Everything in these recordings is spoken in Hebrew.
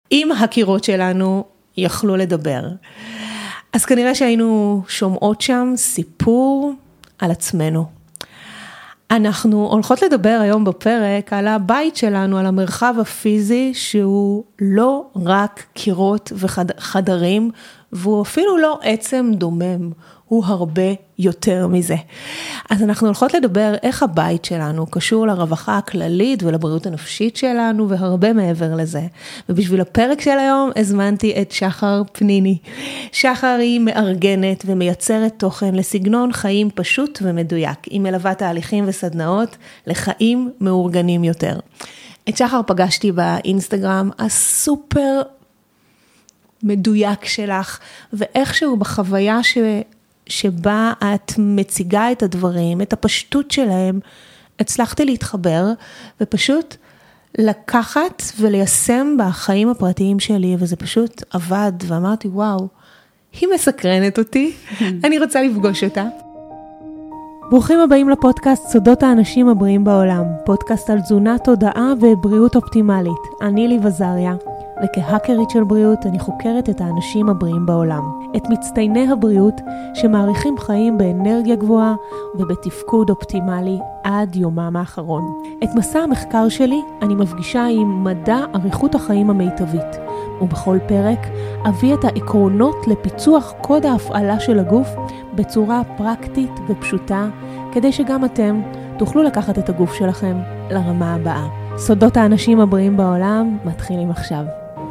אם הקירות שלנו יכלו לדבר. אז כנראה שהיינו שומעות שם סיפור על עצמנו. אנחנו הולכות לדבר היום בפרק על הבית שלנו, על המרחב הפיזי, שהוא לא רק קירות וחדרים, והוא אפילו לא עצם דומם, הוא הרבה יותר מזה. אז אנחנו הולכות לדבר איך הבית שלנו קשור לרווחה הכללית ולבריאות הנפשית שלנו, והרבה מעבר לזה. ובשביל הפרק של היום הזמנתי את שחר פניני. שחר היא מארגנת ומייצרת תוכן לסגנון חיים פשוט ומדויק. היא מלווה תהליכים וסדנאות לחיים מאורגנים יותר. את שחר פגשתי באינסטגרם הסופר מדויק שלך, ואיכשהו בחוויה שבה את מציגה את הדברים, את הפשטות שלהם, הצלחתי להתחבר, ופשוט לקחת וליישם בחיים הפרטיים שלי, וזה פשוט עבד, ואמרתי, וואו, היא מסקרנת אותי, אני רוצה לפגוש אותה. ברוכים הבאים לפודקאסט סודות האנשים הבריאים בעולם, פודקאסט על תזונה, תודעה ובריאות אופטימלית. אני לי וזריה, וכהאקרית של בריאות אני חוקרת את האנשים הבריאים בעולם, את מצטייני הבריאות שמעריכים חיים באנרגיה גבוהה ובתפקוד אופטימלי עד יומם האחרון. את מסע המחקר שלי אני מפגישה עם מדע אריכות החיים המיטבית, ובכל פרק אביא את העקרונות לפיצוח קוד ההפעלה של הגוף בצורה פרקטית ופשוטה, כדי שגם אתם תוכלו לקחת את הגוף שלכם לרמה הבאה. סודות האנשים הבריאים בעולם מתחילים עכשיו.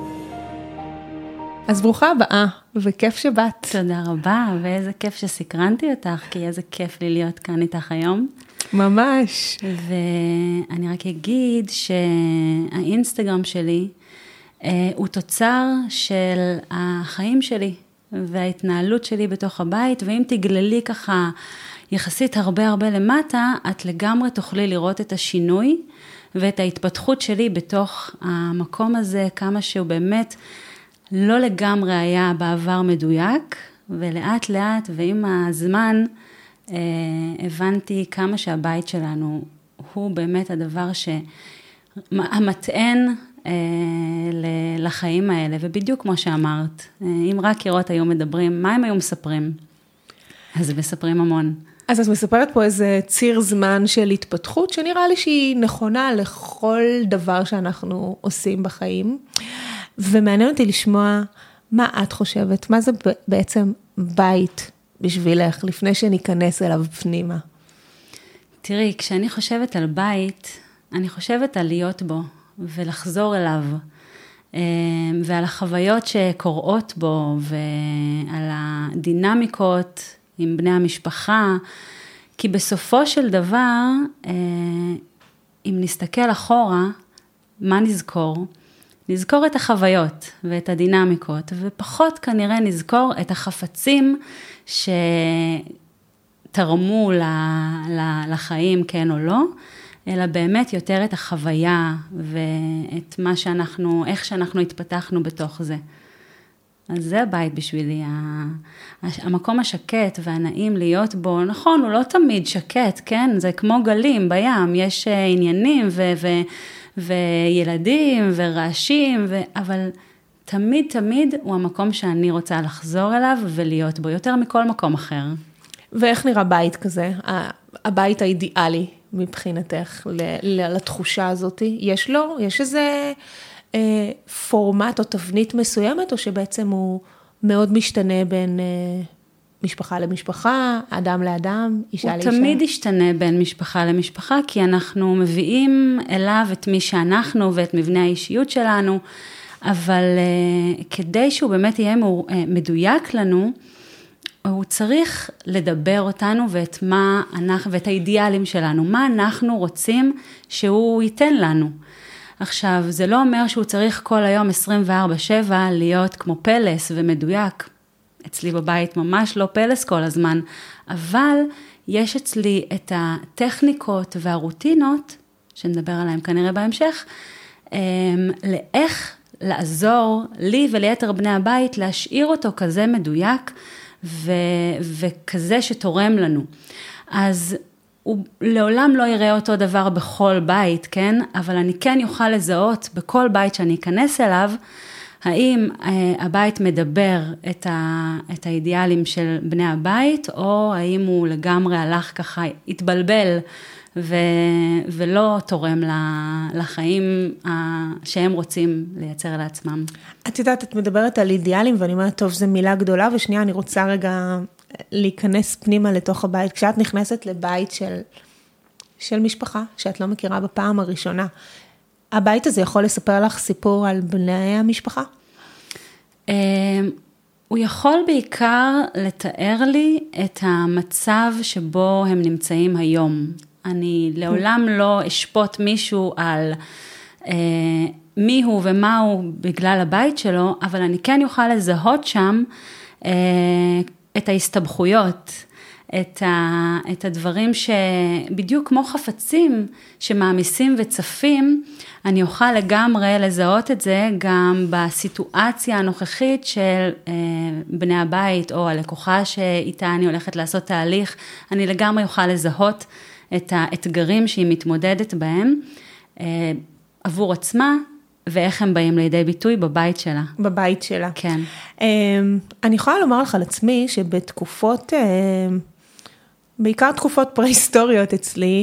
אז ברוכה הבאה, וכיף שבאת. תודה רבה, ואיזה כיף שסקרנתי אותך, כי איזה כיף לי להיות כאן איתך היום. ממש. ואני רק אגיד שהאינסטגרם שלי הוא תוצר של החיים שלי, וההתנהלות שלי בתוך הבית, ואם תגללי ככה יחסית הרבה למטה, את לגמרי תוכלי לראות את השינוי, ואת ההתפתחות שלי בתוך המקום הזה, כמה שהוא באמת לא לגמרי היה בעבר מדויק, ולאט לאט ועם הזמן הבנתי כמה שהבית שלנו הוא באמת הדבר שהמטען לחיים האלה, ובדיוק כמו שאמרת, אם רק קירות היו מדברים, מה הם היו מספרים? אז מספרים המון. אז את מספרת פה איזה ציר זמן של התפתחות, שנראה לי שהיא נכונה לכל דבר שאנחנו עושים בחיים, ומעניין אותי לשמוע מה את חושבת, מה זה בעצם בית בשבילך, לפני שניכנס אליו פנימה. תראי, כשאני חושבת על בית, אני חושבת על להיות בו, ולחזור אליו, ועל החוויות שקורות בו, ועל הדינמיקות עם בני המשפחה, כי בסופו של דבר, אם נסתכל אחורה, מה נזכור? נזכור את החוויות ואת הדינמיקות, ופחות כנראה נזכור את החפצים שתרמו לחיים, כן או לא, אלא באמת יותר את החוויה ואת מה שאנחנו, איך שאנחנו התפתחנו בתוך זה. אז זה הבית בשבילי, המקום השקט והנעים להיות בו, נכון, הוא לא תמיד שקט, כן? זה כמו גלים בים, יש עניינים וילדים ורעשים, אבל תמיד הוא המקום שאני רוצה לחזור אליו ולהיות בו, יותר מכל מקום אחר. ואיך נראה בית כזה? הבית האידיאלי מבחינתך לתחושה הזאת? יש איזה פורמט או תבנית מסוימת, או שבעצם הוא מאוד משתנה בין משפחה למשפחה, אדם לאדם, אישה לאישה? הוא תמיד ישתנה בין משפחה למשפחה, כי אנחנו מביאים אליו את מי שאנחנו ואת מבנה האישיות שלנו, אבל כדי שהוא באמת יהיה מדויק לנו, הוא צריך לדבר אותנו ואת האידיאלים שלנו, מה אנחנו רוצים שהוא ייתן לנו. עכשיו, זה לא אומר שהוא צריך כל היום 24/7 להיות כמו פלס ומדויק. אצלי בבית ממש לא פלס כל הזמן, אבל יש אצלי את הטכניקות והרוטינות, שנדבר עליהם כנראה בהמשך, לאיך לעזור לי וליתר בני הבית, להשאיר אותו כזה מדויק וכזה שתורם לנו. אז הוא לעולם לא יראה אותו דבר בכל בית, כן? אבל אני כן יוכל לזהות בכל בית שאני אכנס אליו, האם הבית מדבר את האידיאלים של בני הבית, או האם הוא לגמרי הלך ככה, התבלבל, ולא תורם לחיים שהם רוצים לייצר לעצמם. את יודעת, את מדברת על אידיאלים, ואני אומרת, טוב, זו מילה גדולה, ושנייה, אני רוצה רגע להיכנס פנימה לתוך הבית. כשאת נכנסת לבית של משפחה, שאת לא מכירה בפעם הראשונה, הבית הזה יכול לספר לך סיפור על בני המשפחה? הוא יכול בעיקר לתאר לי את המצב שבו הם נמצאים היום. אני לעולם לא אשפוט מישהו על מי הוא ומה הוא בגלל הבית שלו, אבל אני כן יוכל לזהות שם את ההסתבכויות, את הדברים שבדיוק כמו חפצים שמעמיסים וצפים, אני אוכל לגמרי לזהות את זה גם בסיטואציה הנוכחית של בני הבית או הלקוחה שאיתה אני הולכת לעשות תהליך, אני לגמרי אוכל לזהות את האתגרים שהיא מתמודדת בהם עבור עצמה, ואיך הם באים לידי ביטוי בבית שלה. בבית שלה. כן. אני יכולה לומר לך על עצמי שבתקופות, בעיקר תקופות פרה-היסטוריות אצלי,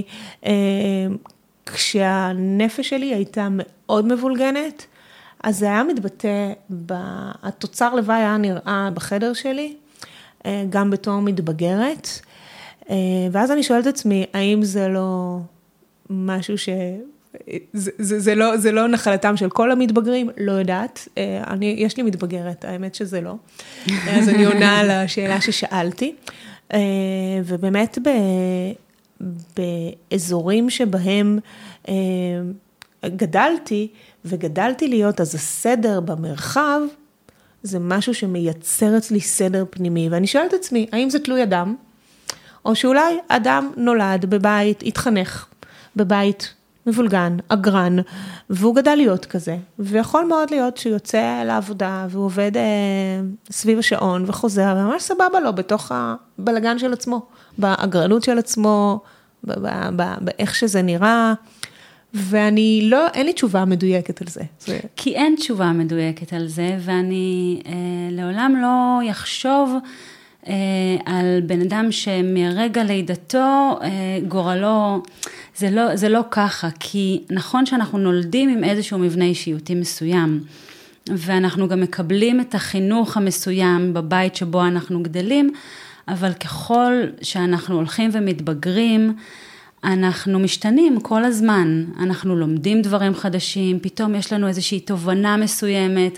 כשהנפש שלי הייתה מאוד מבולגנת, אז זה היה מתבטא, התוצר לוואי היה נראה בחדר שלי, גם בתור מתבגרת, ואז אני שואלת עצמי, האם זה לא משהו זה לא נחלתם של כל המתבגרים, לא יודעת, יש לי מתבגרת, האמת שזה לא, אז אני עונה על השאלה ששאלתי, ובאמת באזורים שבהם גדלתי להיות, אז הסדר במרחב, זה משהו שמייצר אצלי סדר פנימי, ואני שואלת עצמי, האם זה תלוי אדם, או שאולי אדם נולד בבית, התחנך בבית מבולגן, אגרן, והוא גדל להיות כזה, ויכול מאוד להיות שהוא יוצא לעבודה, והוא עובד סביב השעון וחוזר, וממש סבבה לו בתוך הבלגן של עצמו, באגרנות של עצמו, באיך שזה נראה, ואני לא, אין לי תשובה מדויקת על זה. כי אין תשובה מדויקת על זה, ואני לעולם לא יחשוב על בן אדם שמרגע לידתו גורלו, זה לא ככה, כי נכון שאנחנו נולדים עם איזשהו מבנה אישיותי מסוים, ואנחנו גם מקבלים את החינוך המסוים בבית שבו אנחנו גדלים, אבל ככל שאנחנו הולכים ומתבגרים, אנחנו משתנים כל הזמן, אנחנו לומדים דברים חדשים, פתאום יש לנו איזושהי תובנה מסוימת,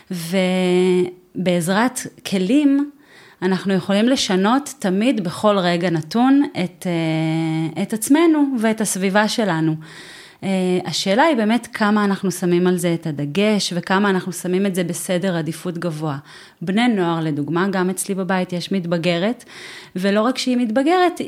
ובעזרת כלים, אנחנו יכולים לשנות תמיד בכל רגע נתון את עצמנו ואת הסביבה שלנו. השאלה היא באמת כמה אנחנו שמים על זה את הדגש, וכמה אנחנו שמים את זה בסדר עדיפות גבוה. בני נוער לדוגמה, גם אצלי בבית יש מתבגרת, ולא רק שהיא מתבגרת,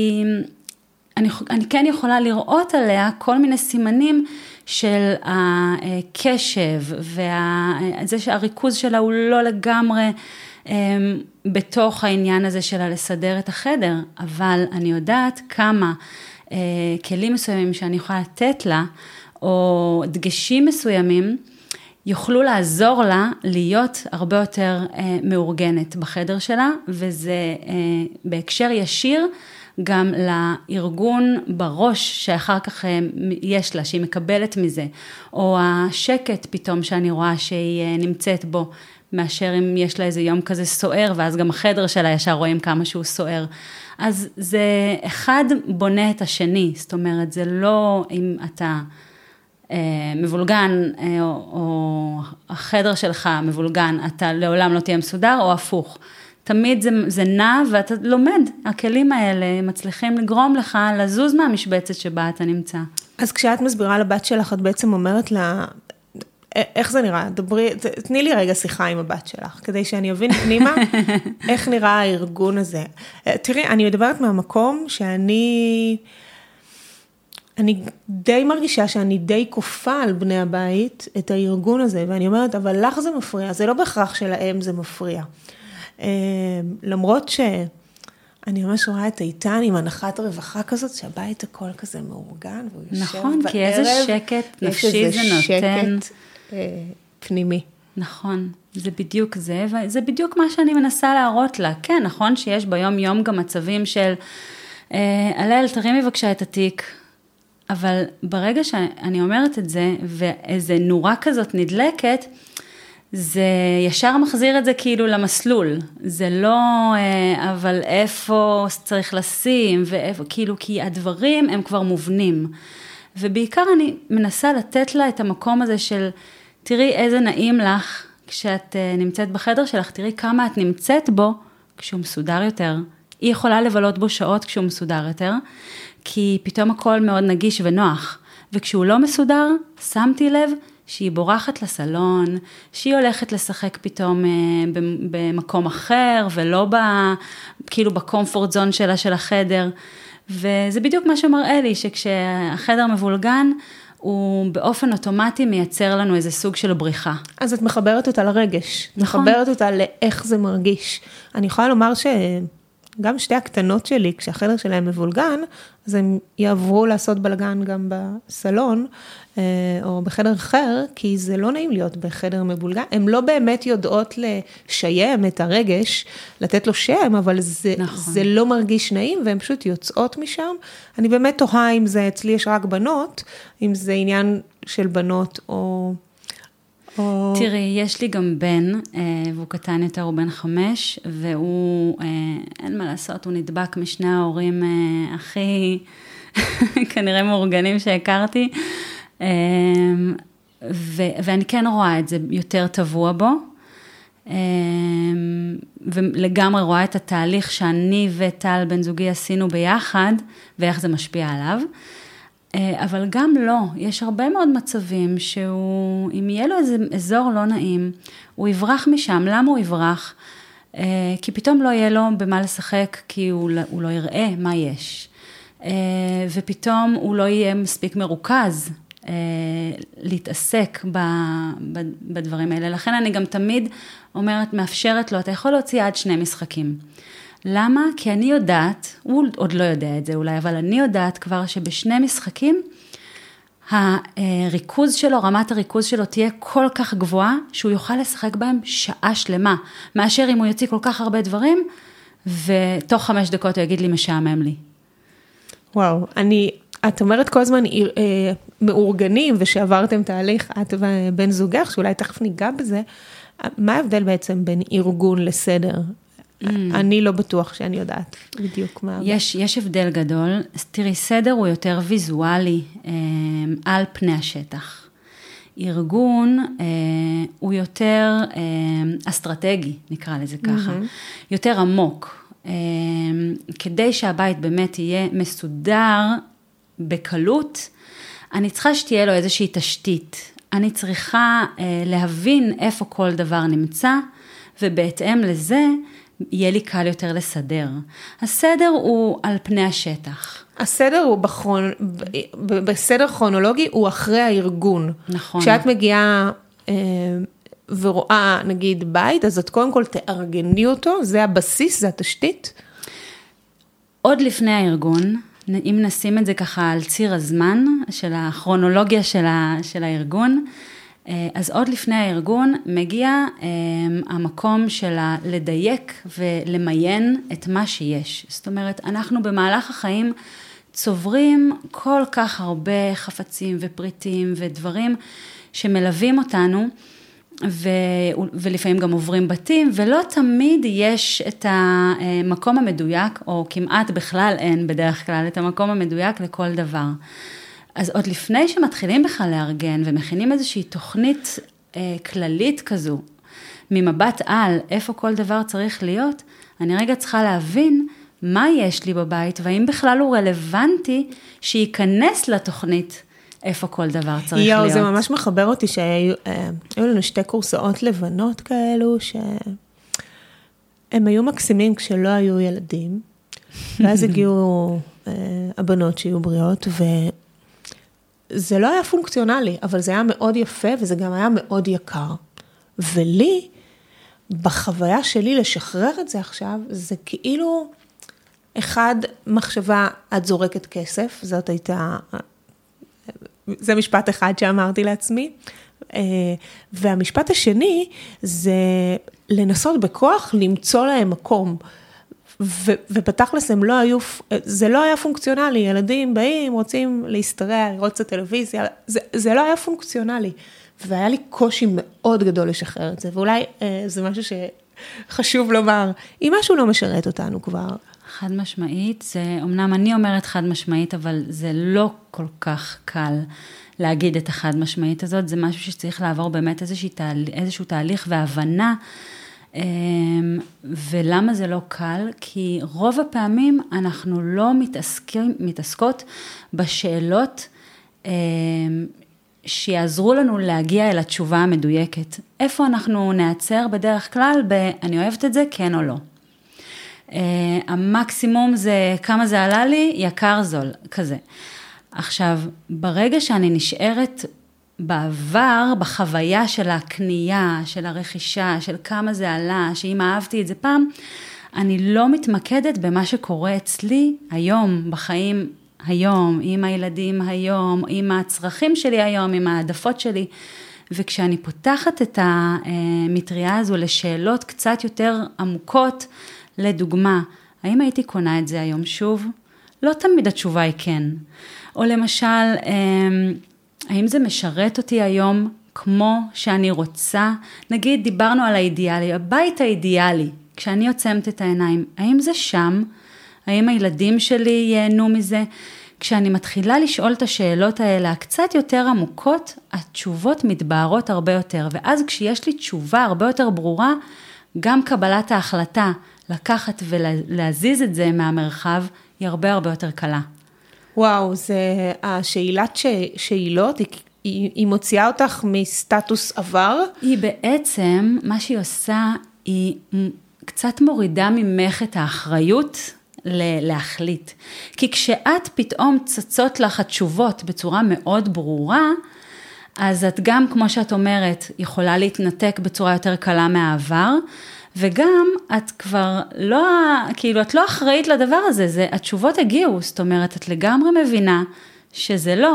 אני כן יכולה לראות עליה כל מיני סימנים של הקשב, וזה שהריכוז שלה הוא לא לגמרי בתוך העניין הזה שלה לסדר את החדר, אבל אני יודעת כמה כלים מסוימים שאני יכולה לתת לה, או דגשים מסוימים, יוכלו לעזור לה להיות הרבה יותר מאורגנת בחדר שלה, וזה בהקשר ישיר גם לארגון בראש שאחר כך יש לה, שהיא מקבלת מזה, או השקט פתאום שאני רואה שהיא נמצאת בו, מאשר אם יש לה איזה יום כזה סוער, ואז גם החדר שלה ישר רואים כמה שהוא סוער. אז זה אחד בונה את השני, זאת אומרת, זה לא אם אתה מבולגן, או החדר שלך מבולגן, אתה לעולם לא תהיה מסודר, או הפוך. תמיד זה נע, ואתה לומד, הכלים האלה מצליחים לגרום לך לזוז מהמשבצת שבה אתה נמצא. אז כשאת מסבירה לבת שלך, את בעצם אומרת לה, איך זה נראה? תני לי רגע שיחה עם הבת שלך, כדי שאני אבין פנימה איך נראה הארגון הזה. תראי, אני מדברת מהמקום שאני די מרגישה שאני די כופה על בני הבית את הארגון הזה, ואני אומרת, אבל לך זה מפריע, זה לא בהכרח שלהם זה מפריע. למרות שאני ממש רואה את איתן עם הנחת רווחה כזאת, שהבית הכל כזה מאורגן, והוא יושב נכון, בערב. נכון, כי איזה שקט נפשי זה נותן. יש איזה שקט פנימי. נכון, זה בדיוק זה, וזה בדיוק מה שאני מנסה להראות לה. כן, נכון שיש ביום יום גם מצבים של, הלל, תרימי בבקשה את התיק, אבל ברגע שאני אומרת את זה, ואיזה נורה כזאת נדלקת, זה ישר מחזיר את זה כאילו למסלול. זה לא, אבל איפה צריך לשים, ואיפה, כאילו, כי הדברים הם כבר מובנים. ובעיקר אני מנסה לתת לה את המקום הזה של, תראי איזה נעים לך כשאת נמצאת בחדר שלך, תראי כמה את נמצאת בו כשהוא מסודר יותר. היא יכולה לבלות בו שעות כשהוא מסודר יותר, כי פתאום הכל מאוד נגיש ונוח. וכשהוא לא מסודר, שמתי לב שהיא בורחת לסלון, שהיא הולכת לשחק פתאום במקום אחר, ולא כאילו בקומפורט זון שלה של החדר. וזה בדיוק מה שמראה לי, שכשהחדר מבולגן, הוא באופן אוטומטי מייצר לנו איזה סוג של בריחה. אז את מחברת אותה לרגש, נכון. מחברת אותה לאיך זה מרגיש. אני יכולה לומר שגם שתי הקטנות שלי, כשהחדר שלהם מבולגן, אז הם יעברו לעשות בלגן גם בסלון, או בחדר אחר, כי זה לא נעים להיות בחדר מבולגן. הן לא באמת יודעות לשיים את הרגש, לתת לו שם, אבל זה לא מרגיש נעים, והן פשוט יוצאות משם. אני באמת תוהה אם זה, אצלי יש רק בנות, אם זה עניין של בנות או... תראי, יש לי גם בן, והוא קטן יותר, הוא בן 5, והוא, אין מה לעשות, הוא נדבק משני ההורים הכי, כנראה מאורגנים שהכרתי, ואני כן רואה את זה יותר טבוע בו, ולגמרי רואה את התהליך שאני וטל בן זוגי עשינו ביחד, ואיך זה משפיע עליו, אבל גם לא, יש הרבה מאוד מצבים שהוא, אם יהיה לו איזה אזור לא נעים, הוא יברח משם. למה הוא יברח? כי פתאום לא יהיה לו במה לשחק, כי הוא לא יראה מה יש. ופתאום הוא לא יהיה מספיק מרוכז להתעסק בדברים האלה. לכן אני גם תמיד אומרת, מאפשרת לו, אתה יכול להוציא עד 2 משחקים. למה? כי אני יודעת, הוא עוד לא יודע את זה אולי, אבל אני יודעת כבר שבשני משחקים, הריכוז שלו, רמת הריכוז שלו תהיה כל כך גבוהה, שהוא יוכל לשחק בהם שעה שלמה, מאשר אם הוא יוציא כל כך הרבה דברים, ותוך 5 דקות הוא יגיד לי, משעמם לי. וואו, את אומרת כל הזמן מאורגנים, ושעברתם תהליך, את ובן זוגך, שאולי תכף ניגע בזה, מה ההבדל בעצם בין ארגון לסדר? אני לא בטוח שאני יודעת בדיוק מה. יש הבדל גדול. תראי, סדר הוא יותר ויזואלי על פני השטח. ארגון הוא יותר אסטרטגי, נקרא לזה ככה. יותר עמוק. כדי שהבית באמת יהיה מסודר בקלות, אני צריכה שתהיה לו איזושהי תשתית. אני צריכה להבין איפה כל דבר נמצא, ובהתאם לזה, יהיה לי קל יותר לסדר. הסדר הוא על פני השטח. הסדר הוא בסדר כרונולוגי, הוא אחרי הארגון. נכון. כשאת מגיעה ורואה, נגיד, בית, אז את קודם כל תארגני אותו, זה הבסיס, זה התשתית. עוד לפני הארגון, אם נשים את זה ככה על ציר הזמן, של הכרונולוגיה של הארגון, אז עוד לפני הארגון מגיע המקום של לדייק ולמיין את מה שיש. זאת אומרת, אנחנו במהלך החיים צוברים כל כך הרבה חפצים ופריטים ודברים שמלווים אותנו, ולפעמים גם עוברים בתים, ולא תמיד יש את המקום המדויק, או כמעט בכלל אין בדרך כלל את המקום המדויק לכל דבר. אז עוד לפני שמתחילים בכלל לארגן, ומכינים איזושהי תוכנית כללית כזו, ממבט על איפה כל דבר צריך להיות, אני רגע צריכה להבין מה יש לי בבית, והאם בכלל הוא רלוונטי שייכנס לתוכנית איפה כל דבר צריך להיות. זה ממש מחבר אותי שהיו לנו 2 קורסאות לבנות כאלו, שהם היו מקסימים כשלא היו ילדים, ואז הגיעו הבנות שיהיו בריאות, זה לא היה פונקציונלי, אבל זה היה מאוד יפה, וזה גם היה מאוד יקר. ולי, בחוויה שלי לשחרר את זה עכשיו, זה כאילו, אחד, מחשבה, את זורקת כסף, זאת הייתה, זה משפט אחד שאמרתי לעצמי, והמשפט השני זה לנסות בכוח למצוא להם מקום. ובתכלס הם לא היו, זה לא היה פונקציונלי, ילדים באים, רוצים להסתרע, לראות את הטלוויזיה, זה לא היה פונקציונלי. והיה לי קושי מאוד גדול לשחרר את זה, ואולי זה משהו שחשוב לומר, אם משהו לא משרת אותנו כבר. חד משמעית, זה, אמנם אני אומרת חד משמעית, אבל זה לא כל כך קל להגיד את החד משמעית הזאת, זה משהו שצריך לעבור באמת איזשהו תהליך והבנה, ולמה זה לא קל? כי רוב הפעמים אנחנו לא מתעסקות בשאלות שיעזרו לנו להגיע אל התשובה המדויקת. איפה אנחנו נעצר בדרך כלל אני אוהבת את זה, כן או לא. המקסימום זה כמה זה עלה לי, יקר זול, כזה. עכשיו, ברגע שאני נשארת בעבר, בחוויה של הקנייה, של הרכישה, של כמה זה עלה, שאם אהבתי את זה פעם, אני לא מתמקדת במה שקורה אצלי היום, בחיים היום, עם הילדים היום, עם הצרכים שלי היום, עם העדפות שלי. וכשאני פותחת את המטריה הזו לשאלות קצת יותר עמוקות, לדוגמה, האם הייתי קונה את זה היום שוב? לא תמיד התשובה היא כן. או למשל, האם זה משרת אותי היום כמו שאני רוצה? נגיד, דיברנו על האידיאלי, הבית האידיאלי, כשאני עוצמת את העיניים, האם זה שם? האם הילדים שלי ייהנו מזה? כשאני מתחילה לשאול את השאלות האלה, הקצת יותר עמוקות, התשובות מתבהרות הרבה יותר, ואז כשיש לי תשובה הרבה יותר ברורה, גם קבלת ההחלטה לקחת ולהזיז את זה מהמרחב, היא הרבה הרבה יותר קלה. וואו, זה השאלת שאלות, היא מוציאה אותך מסטטוס עבר? היא בעצם, מה שהיא עושה, היא קצת מורידה ממך את האחריות להחליט. כי כשאת פתאום צצות לך התשובות בצורה מאוד ברורה, אז את גם, כמו שאת אומרת, יכולה להתנתק בצורה יותר קלה מהעבר, וגם את כבר לא, כאילו את לא אחראית לדבר הזה, התשובות הגיעו, זאת אומרת, את לגמרי מבינה שזה לא,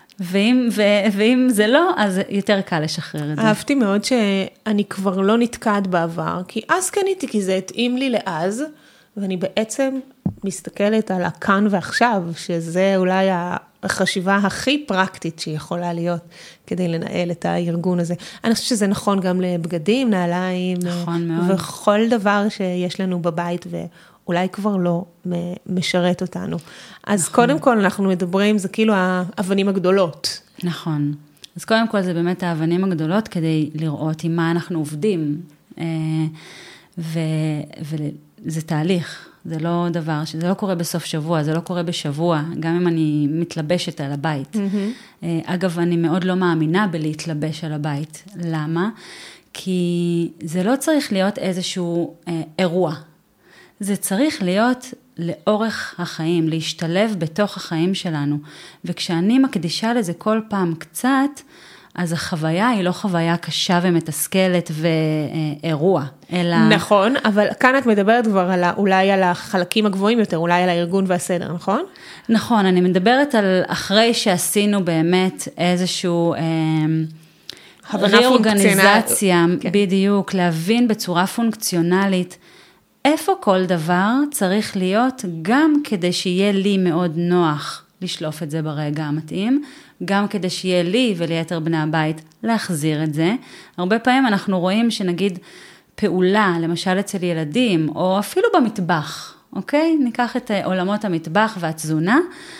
ואם זה לא, אז יותר קל לשחרר את זה. אהבתי מאוד שאני כבר לא נתקעת בעבר, כי אז קניתי, כי זה התאים לי לאז, ואני בעצם מסתכלת על הכאן ועכשיו, שזה אולי החשיבה הכי פרקטית שיכולה להיות, כדי לנהל את הארגון הזה. אני חושבת שזה נכון גם לבגדים, נעליים, נכון מאוד. וכל דבר שיש לנו בבית, ואולי כבר לא משרת אותנו. אז נכון. קודם כל אנחנו מדברים, זה כאילו האבנים הגדולות. נכון. אז קודם כל זה באמת האבנים הגדולות, כדי לראות עם מה אנחנו עובדים. וזה תהליך. זה לא דבר, זה לא קורה בסוף שבוע, זה לא קורה בשבוע, גם אם אני מתלבשת על הבית. אגב, אני מאוד לא מאמינה בלהתלבש על הבית. למה? כי זה לא צריך להיות איזשהו אירוע. זה צריך להיות לאורך החיים, להשתלב בתוך החיים שלנו. וכשאני מקדישה לזה כל פעם קצת, אז החוויה היא לא חוויה קשה ומתסכלת ואירוע, אלא... נכון, אבל כאן את מדברת כבר אולי על החלקים הגבוהים יותר, אולי על הארגון והסדר, נכון? נכון, אני מדברת על אחרי שעשינו באמת איזשהו... ריאורגניזציה, בדיוק, להבין בצורה פונקציונלית, איפה כל דבר צריך להיות, גם כדי שיהיה לי מאוד נוח לשלוף את זה ברגע המתאים, גם כדי שיהיה לי וליתר בני הבית להחזיר את זה. הרבה פעמים אנחנו רואים שנגיד פעולה, למשל אצל ילדים, או אפילו במטבח, אוקיי? ניקח את עולמות המטבח והתזונה,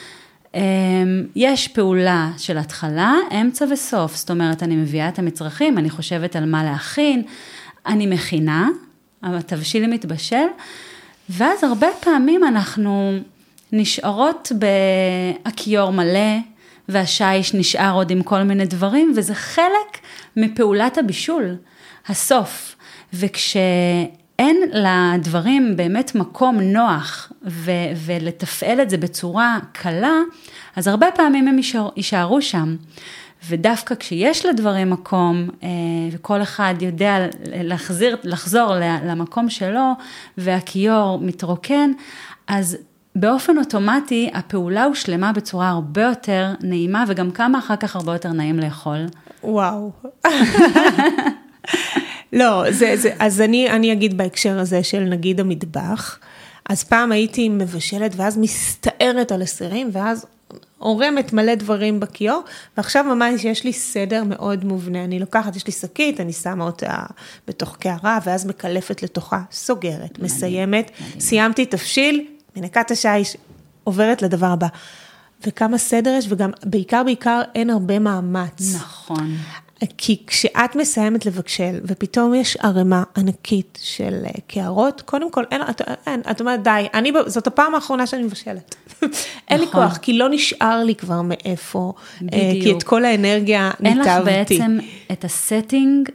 יש פעולה של התחלה, אמצע וסוף, זאת אומרת, אני מביאה את המצרכים, אני חושבת על מה להכין, אני מכינה, התבשיל מתבשל, ואז הרבה פעמים אנחנו נשארות בכיור מלא, והשיש נשאר עוד עם כל מיני דברים, וזה חלק מפעולת הבישול, הסוף. וכשאין לדברים באמת מקום נוח, ולתפעל את זה בצורה קלה, אז הרבה פעמים הם יישארו שם. ודווקא כשיש לדברים מקום, וכל אחד יודע לחזור למקום שלו, והכיור מתרוקן, אז באופן אוטומטי, הפעולה הושלמה בצורה הרבה יותר נעימה, וגם כמה אחר כך הרבה יותר נעים לאכול. וואו. לא, אז אני אגיד בהקשר הזה של נגיד המטבח, אז פעם הייתי מבשלת ואז מסתערת על הסירים, ואז עורמת מלא דברים בכיור, ועכשיו ממש יש לי סדר מאוד מובנה, אני לוקחת, יש לי שקית, אני שמה אותה בתוך קערה, ואז מקלפת לתוכה, סוגרת, מסיימת, סיימתי תפשיל, מנקת השיש, עוברת לדבר הבא. וכמה סדר יש, וגם בעיקר אין הרבה מאמץ. נכון. כי כשאת מסיימת לבקשל, ופתאום יש ערימה ענקית של קערות, קודם כל, את אומרת, די, זאת הפעם האחרונה שאני מבשלת. אין לי כוח, כי לא נשאר לי כבר מאיפה, כי את כל האנרגיה ניתבתי. אין לך בעצם את הסטינג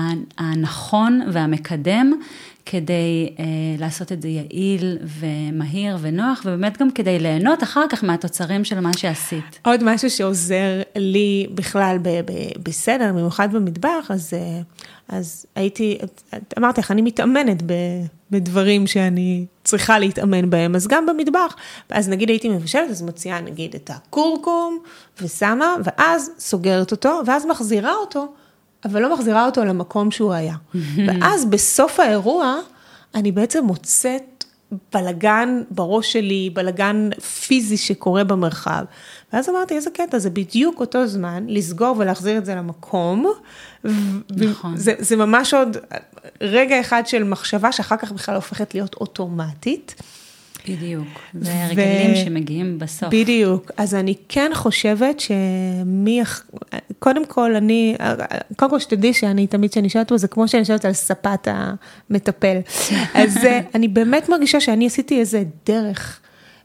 הנכון והמקדם, כדי לעשות את זה יעיל ומהיר ונוח, ובאמת גם כדי ליהנות אחר כך מהתוצרים של מה שעשית. עוד משהו שעוזר לי בכלל בסדר, במיוחד במטבח, אז אמרתי לך, אני מתאמנת בדברים שאני צריכה להתאמן בהם, אז גם במטבח, אז נגיד הייתי מבשלת, אז מוציאה נגיד את הקורקום ושמה, ואז סוגרת אותו, ואז מחזירה אותו, אבל לא מחזירה אותו למקום שהוא היה. ואז בסוף האירוע, אני בעצם מוצאת בלגן בראש שלי, בלגן פיזי שקורה במרחב. ואז אמרתי, איזה קטע, זה בדיוק אותו זמן, לסגור ולהחזיר את זה למקום. נכון. זה ממש עוד רגע אחד של מחשבה, שאחר כך בכלל הופכת להיות אוטומטית. בדיוק, זה הרגלים שמגיעים בסוף. בדיוק, אז אני כן חושבת קודם כל שתדעי שאני תמיד שאני שואלת פה, זה כמו שאני שואלת על ספת המטפל. אז אני באמת מרגישה שאני עשיתי איזה דרך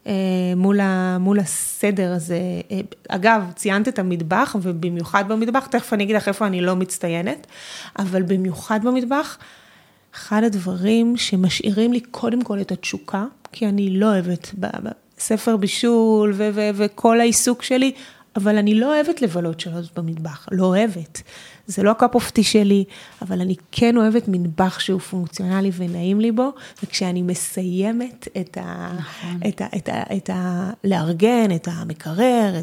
מול הסדר הזה. אגב, ציינת את המטבח, ובמיוחד במטבח, תכף אני אגיד לך איפה אני לא מצטיינת, אבל במיוחד במטבח, אחד הדברים שמשאירים לי קודם כל את התשוקה, כי אני לא אוהבת בספר בישול וכל העיסוק שלי, אבל אני לא אוהבת לבלות שעות במטבח, לא אוהבת. זה לא הקאפ אוף טי שלי, אבל אני כן אוהבת מטבח שהוא פונקציונלי ונעים לי בו, וכשאני מסיימת לארגן, את המקרר,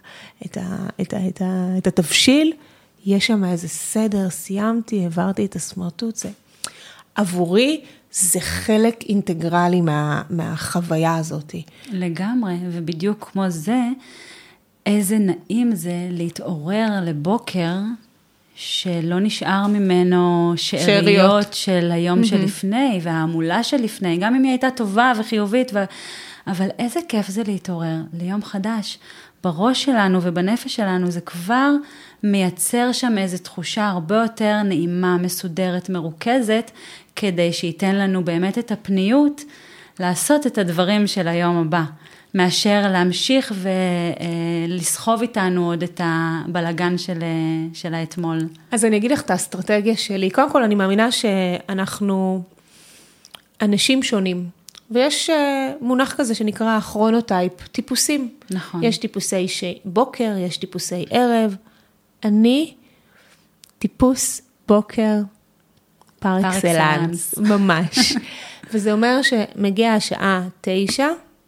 את התבשיל, יש שם איזה סדר, סיימתי, העברתי את הסמרטוט, זה עבורי, זה חלק אינטגרלי מהחוויה הזאת. לגמרי, ובדיוק כמו זה, איזה נעים זה להתעורר לבוקר, שלא נשאר ממנו שאריות של היום שלפני, והעמולה שלפני, גם אם היא הייתה טובה וחיובית, אבל איזה כיף זה להתעורר ליום חדש. בראש שלנו ובנפש שלנו זה כבר מייצר שם איזו תחושה הרבה יותר נעימה, מסודרת, מרוכזת, כדי שייתן לנו באמת את הפניות לעשות את הדברים של היום הבא, מאשר להמשיך ולסחוב איתנו עוד את הבלגן של האתמול. אז אני אגיד לך את האסטרטגיה שלי. קודם כל, אני מאמינה שאנחנו אנשים שונים. ויש מונח כזה שנקרא כרונוטייפ, טיפוסים. נכון. יש טיפוסי בוקר, יש טיפוסי ערב. אני טיפוס בוקר פר אקסלנס, ממש. וזה אומר שמגיע השעה 9,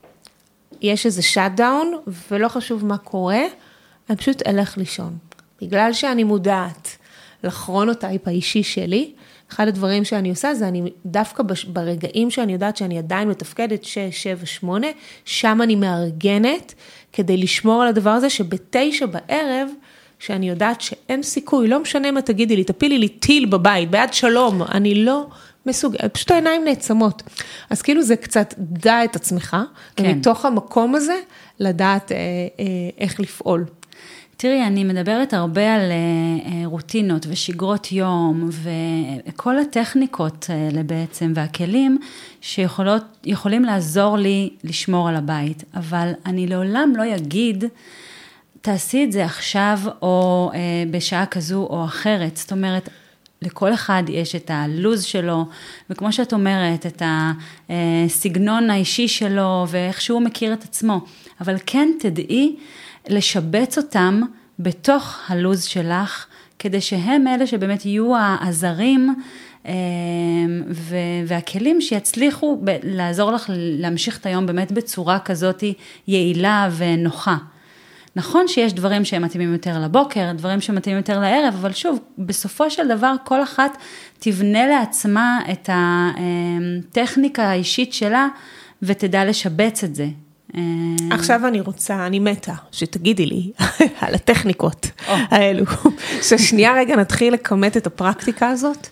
יש איזה שאט-דאון, ולא חשוב מה קורה, אני פשוט אלך לישון. בגלל שאני מודעת לכרונוטייפ האישי שלי, אחד הדברים שאני עושה, זה אני דווקא ברגעים שאני יודעת שאני עדיין מתפקדת 6, 7, 8, שם אני מארגנת, כדי לשמור על הדבר הזה, ב9 בערב, שאני יודעת שאין סיכוי, לא משנה מה תגידי לי, תפילי לי טיל בבית, ביד שלום, אני לא מסוגלת, פשוט העיניים נעצמות. אז כאילו זה קצת דע את עצמך, כן. ומתוך המקום הזה, לדעת איך לפעול. תראי, אני מדברת הרבה על רוטינות ושגרות יום, וכל הטכניקות האלה בעצם, והכלים שיכולים לעזור לי לשמור על הבית, אבל אני לעולם לא אגיד, תעשי את זה עכשיו, או בשעה כזו או אחרת, זאת אומרת, לכל אחד יש את הלוז שלו, וכמו שאת אומרת, את הסגנון האישי שלו, ואיך שהוא מכיר את עצמו, אבל כן תדעי לשבץ אותם בתוך הלוז שלך, כדי שהם אלה שבאמת יהיו העזרים, והכלים שיצליחו לעזור לך להמשיך את היום באמת בצורה כזאת יעילה ונוחה. נכון שיש דברים שהם מתאימים יותר לבוקר, דברים שמתאימים יותר לערב, אבל שוב, בסופו של דבר כל אחת תבנה לעצמה את הטכניקה האישית שלה, ותדע לשבץ את זה. עכשיו אני מתה, שתגידי לי על הטכניקות האלו, ששנייה רגע נתחיל לקמת את הפרקטיקה הזאת,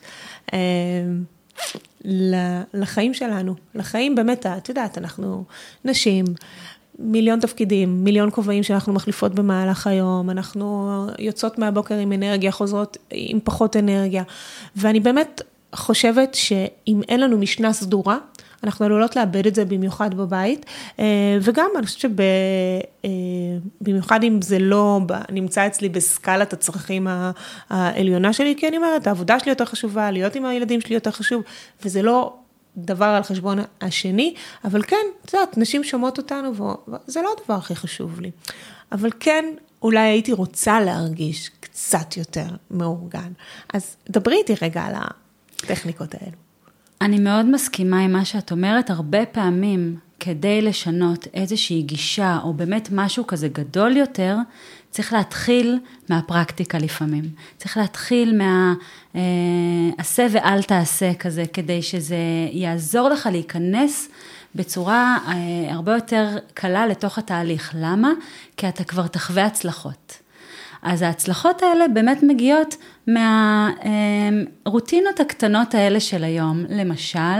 לחיים שלנו, לחיים באמת, את יודעת, אנחנו נשים, מיליון תפקידים, מיליון כובעים שאנחנו מחליפות במהלך היום, אנחנו יוצאות מהבוקר עם אנרגיה, חוזרות עם פחות אנרגיה, ואני באמת חושבת שאם אין לנו משנה סדורה, אנחנו עלולות לאבד את זה במיוחד בבית, וגם אני חושבת שבמיוחד אם זה לא נמצא אצלי בסקלת הצרכים העליונה שלי, כי אני אומרת, העבודה שלי יותר חשובה, להיות עם הילדים שלי יותר חשוב, וזה לא דבר על חשבון השני, אבל כן, את יודעת, נשים שומעות אותנו, וזה לא הדבר הכי חשוב לי. אבל כן, אולי הייתי רוצה להרגיש קצת יותר מאורגן. אז דברי איתי רגע על הטכניקות האלו. אני מאוד מסכימה עם מה שאת אומרת, הרבה פעמים כדי לשנות איזושהי גישה, או באמת משהו כזה גדול יותר, צריך להתחיל מהפרקטיקה לפעמים. צריך להתחיל עשה ואל תעשה כזה, כדי שזה יעזור לך להיכנס בצורה הרבה יותר קלה לתוך התהליך. למה? כי אתה כבר תחווה הצלחות. אז ההצלחות האלה באמת מגיעות מהרוטינות הקטנות האלה של היום. למשל,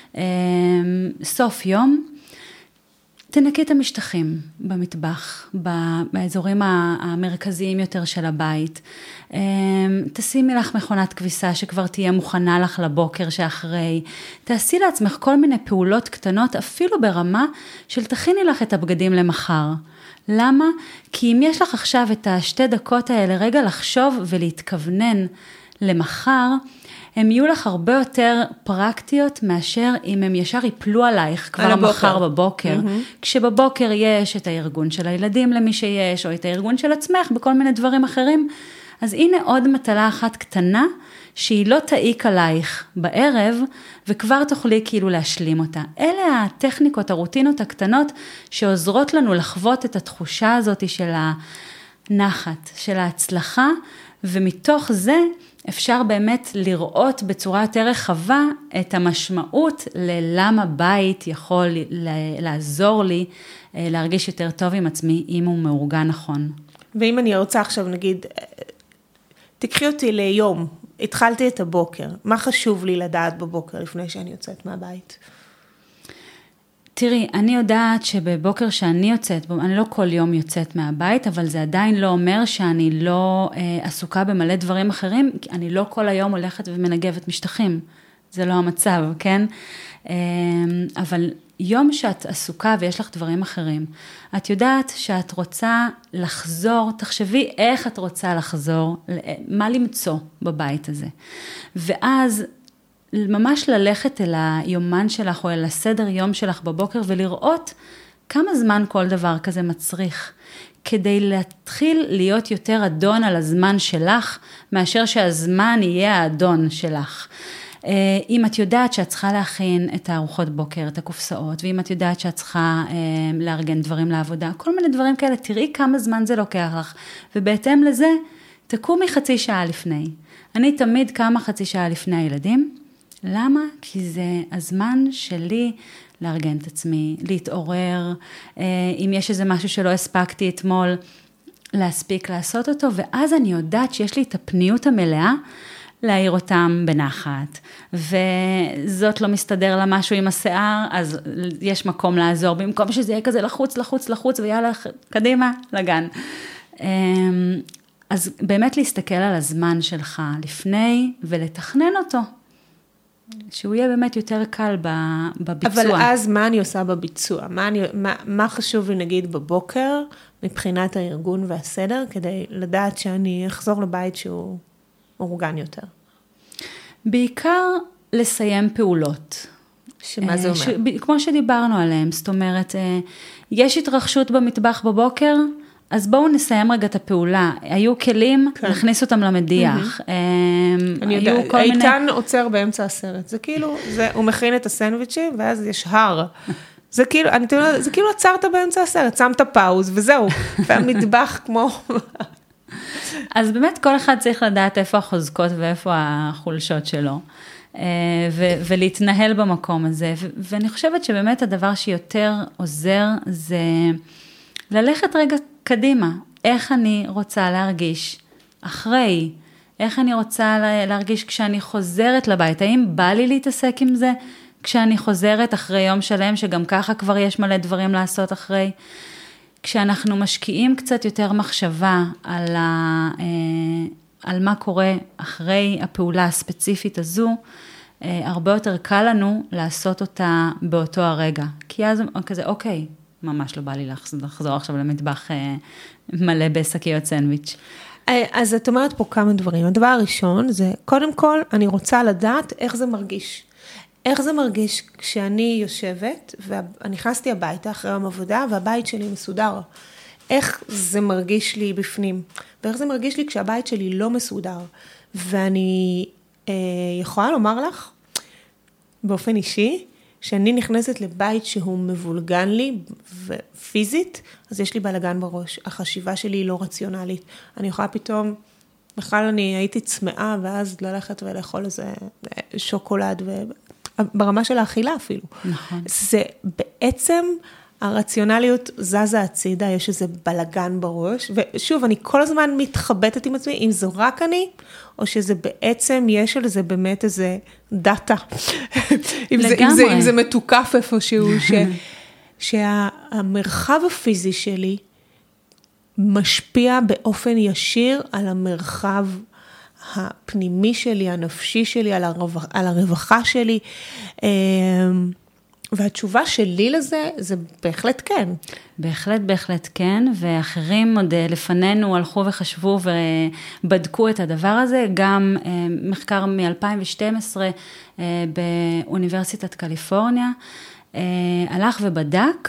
סוף יום, תנקי את המשטחים במטבח, באזורים המרכזיים יותר של הבית. תשימי לך מכונת כביסה שכבר תהיה מוכנה לך לבוקר שאחרי. תעשי לעצמך כל מיני פעולות קטנות, אפילו ברמה של תכיני לך את הבגדים למחר. למה? כי אם יש לך עכשיו את השתי דקות האלה, רגע לחשוב ולהתכוונן למחר, הם יהיו לך הרבה יותר פרקטיות מאשר אם הם ישר יפלו עלייך כבר מחר בבוקר. כשבבוקר יש את הארגון של הילדים למי שיש, או את הארגון של עצמך בכל מיני דברים אחרים. אז הנה עוד מטלה אחת קטנה, שהיא לא תעיק עלייך בערב, וכבר תוכלי כאילו להשלים אותה. אלה הטכניקות, הרוטינות הקטנות, שעוזרות לנו לחוות את התחושה הזאת של הנחת, של ההצלחה, ומתוך זה אפשר באמת לראות בצורה יותר רחבה את המשמעות ללמה בית יכול לעזור לי להרגיש יותר טוב עם עצמי, אם הוא מאורגן נכון. ואם אני רוצה עכשיו נגיד, תקחי אותי ליום, התחלתי את הבוקר, מה חשוב לי לדעת בבוקר לפני שאני יוצאת מהבית? תראי, אני יודעת שבבוקר שאני יוצאת, אני לא כל יום יוצאת מהבית, אבל זה עדיין לא אומר שאני לא עסוקה במלא דברים אחרים, כי אני לא כל היום הולכת ומנגבת משטחים, זה לא המצב, כן? אבל יום שאת עסוקה ויש לך דברים אחרים, את יודעת שאת רוצה לחזור, תחשבי איך את רוצה לחזור, מה למצוא בבית הזה. ואז ממש ללכת אל היומן שלך או אל הסדר יום שלך בבוקר ולראות כמה זמן כל דבר כזה מצריך, כדי להתחיל להיות יותר אדון על הזמן שלך, מאשר שהזמן יהיה האדון שלך. אם את יודעת שאת צריכה להכין את הארוחות בוקר, את הקופסאות, ואם את יודעת שאת צריכה לארגן דברים לעבודה, כל מיני דברים כאלה, תראי כמה זמן זה לוקח לך, ובהתאם לזה, תקומי חצי שעה לפני. אני תמיד קמה חצי שעה לפני הילדים. למה? כי זה הזמן שלי לארגן את עצמי, להתעורר, אם יש איזה משהו שלא הספקתי אתמול, להספיק לעשות אותו, ואז אני יודעת שיש לי את הפניות המלאה, להעיר אותם בנחת, וזאת לא מסתדר לה משהו עם השיער, אז יש מקום לעזור, במקום שזה יהיה כזה לחוץ, ויאללה, קדימה, לגן. אז באמת להסתכל על הזמן שלך לפני, ולתכנן אותו, שהוא יהיה באמת יותר קל בביצוע. אבל אז מה אני עושה בביצוע? מה חשוב לי נגיד בבוקר, מבחינת הארגון והסדר, כדי לדעת שאני אחזור לבית שהוא מאורגן יותר? בעיקר לסיים פעולות. שמה זה אומר? כמו שדיברנו עליהם, זאת אומרת, יש התרחשות במטבח בבוקר, אז בואו נסיים רגע את הפעולה. היו כלים, נכניס אותם למדיח. אני יודעת, איתן עוצר באמצע הסרט. זה כאילו, הוא מכין את הסנדוויצ'ים, ואז יש הר זה כאילו עצרת באמצע הסרט, שמת פאוז וזהו, והמטבח כמו... אז באמת כל אחד צריך לדעת איפה החוזקות ואיפה החולשות שלו, ולהתנהל במקום הזה, ואני חושבת שבאמת הדבר שיותר עוזר זה ללכת רגע קדימה, איך אני רוצה להרגיש אחרי, איך אני רוצה להרגיש כשאני חוזרת לבית, האם בא לי להתעסק עם זה כשאני חוזרת אחרי יום שלם, שגם ככה כבר יש מלא דברים לעשות אחרי, כשאנחנו משקיעים קצת יותר מחשבה על מה קורה אחרי הפעולה הספציפית הזו, הרבה יותר קל לנו לעשות אותה באותו הרגע. כי אז כזה, אוקיי, ממש לא בא לי לחזור עכשיו למטבח מלא בשקיות סנדוויץ'. אז את אומרת פה כמה דברים. הדבר הראשון זה, קודם כל, אני רוצה לדעת איך זה מרגיש. איך זה מרגיש כשאני יושבת, ונכנסתי הביתה אחרי יום עבודה, והבית שלי מסודר. איך זה מרגיש לי בפנים? ואיך זה מרגיש לי כשהבית שלי לא מסודר? ואני יכולה לומר לך, באופן אישי, שאני נכנסת לבית שהוא מבולגן לי, ופיזית, אז יש לי בלגן בראש. החשיבה שלי היא לא רציונלית. אני יכולה פתאום, בכלל אני הייתי צמאה, ואז ללכת ולאכול איזה שוקולד, ברמה של האכילה אפילו. נכון. זה בעצם, הרציונליות זזה הצידה, יש איזה בלגן בראש, ושוב, אני כל הזמן מתחבטת עם עצמי, אם זו רק אני, או שזה בעצם, יש על זה באמת איזה דאטה. אם זה מתוקף איפשהו, שהמרחב הפיזי שלי, משפיע באופן ישיר על המרחב הפנימי שלי, הנפשי שלי, על הרווחה שלי, והתשובה שלי לזה, זה בהחלט כן. בהחלט כן, ואחרים עוד לפנינו הלכו וחשבו ובדקו את הדבר הזה, גם מחקר מ-2012 באוניברסיטת קליפורניה, הלך ובדק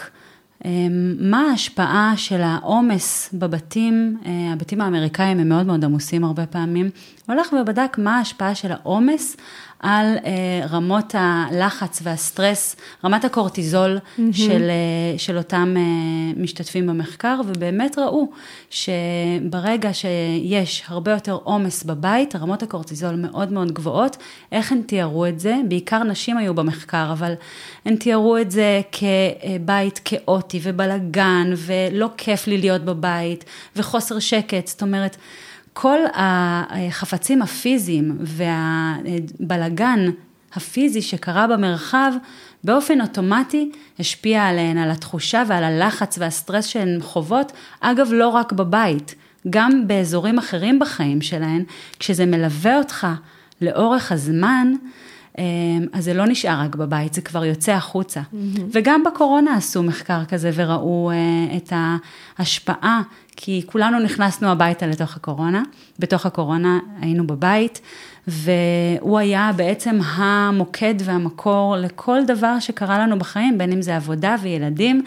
מה ההשפעה של העומס בבתים, הבתים האמריקאים הם מאוד מאוד עמוסים הרבה פעמים, הוא הלך ובדק מה ההשפעה של העומס על רמות הלחץ והסטרס, רמת הקורטיזול של אותם משתתפים במחקר, ובאמת ראו שברגע שיש הרבה יותר עומס בבית, רמות הקורטיזול מאוד מאוד גבוהות. איך הן תיארו את זה? בעיקר נשים היו במחקר, אבל הן תיארו את זה כבית כאוטי ובלגן, ולא כיף לי להיות בבית, וחוסר שקט, זאת אומרת, כל החפצים הפיזיים והבלגן הפיזי שקרה במרחב, באופן אוטומטי השפיע עליהן, על התחושה ועל הלחץ והסטרס שהן חוות, אגב לא רק בבית, גם באזורים אחרים בחיים שלהן, כשזה מלווה אותך לאורך הזמן, אז זה לא נשאר רק בבית, זה כבר יוצא החוצה. וגם בקורונה עשו מחקר כזה וראו את ההשפעה, כי כולנו נכנסנו הביתה לתוך הקורונה, בתוך הקורונה היינו בבית, והוא היה בעצם המוקד והמקור לכל דבר שקרה לנו בחיים, בין אם זה עבודה וילדים,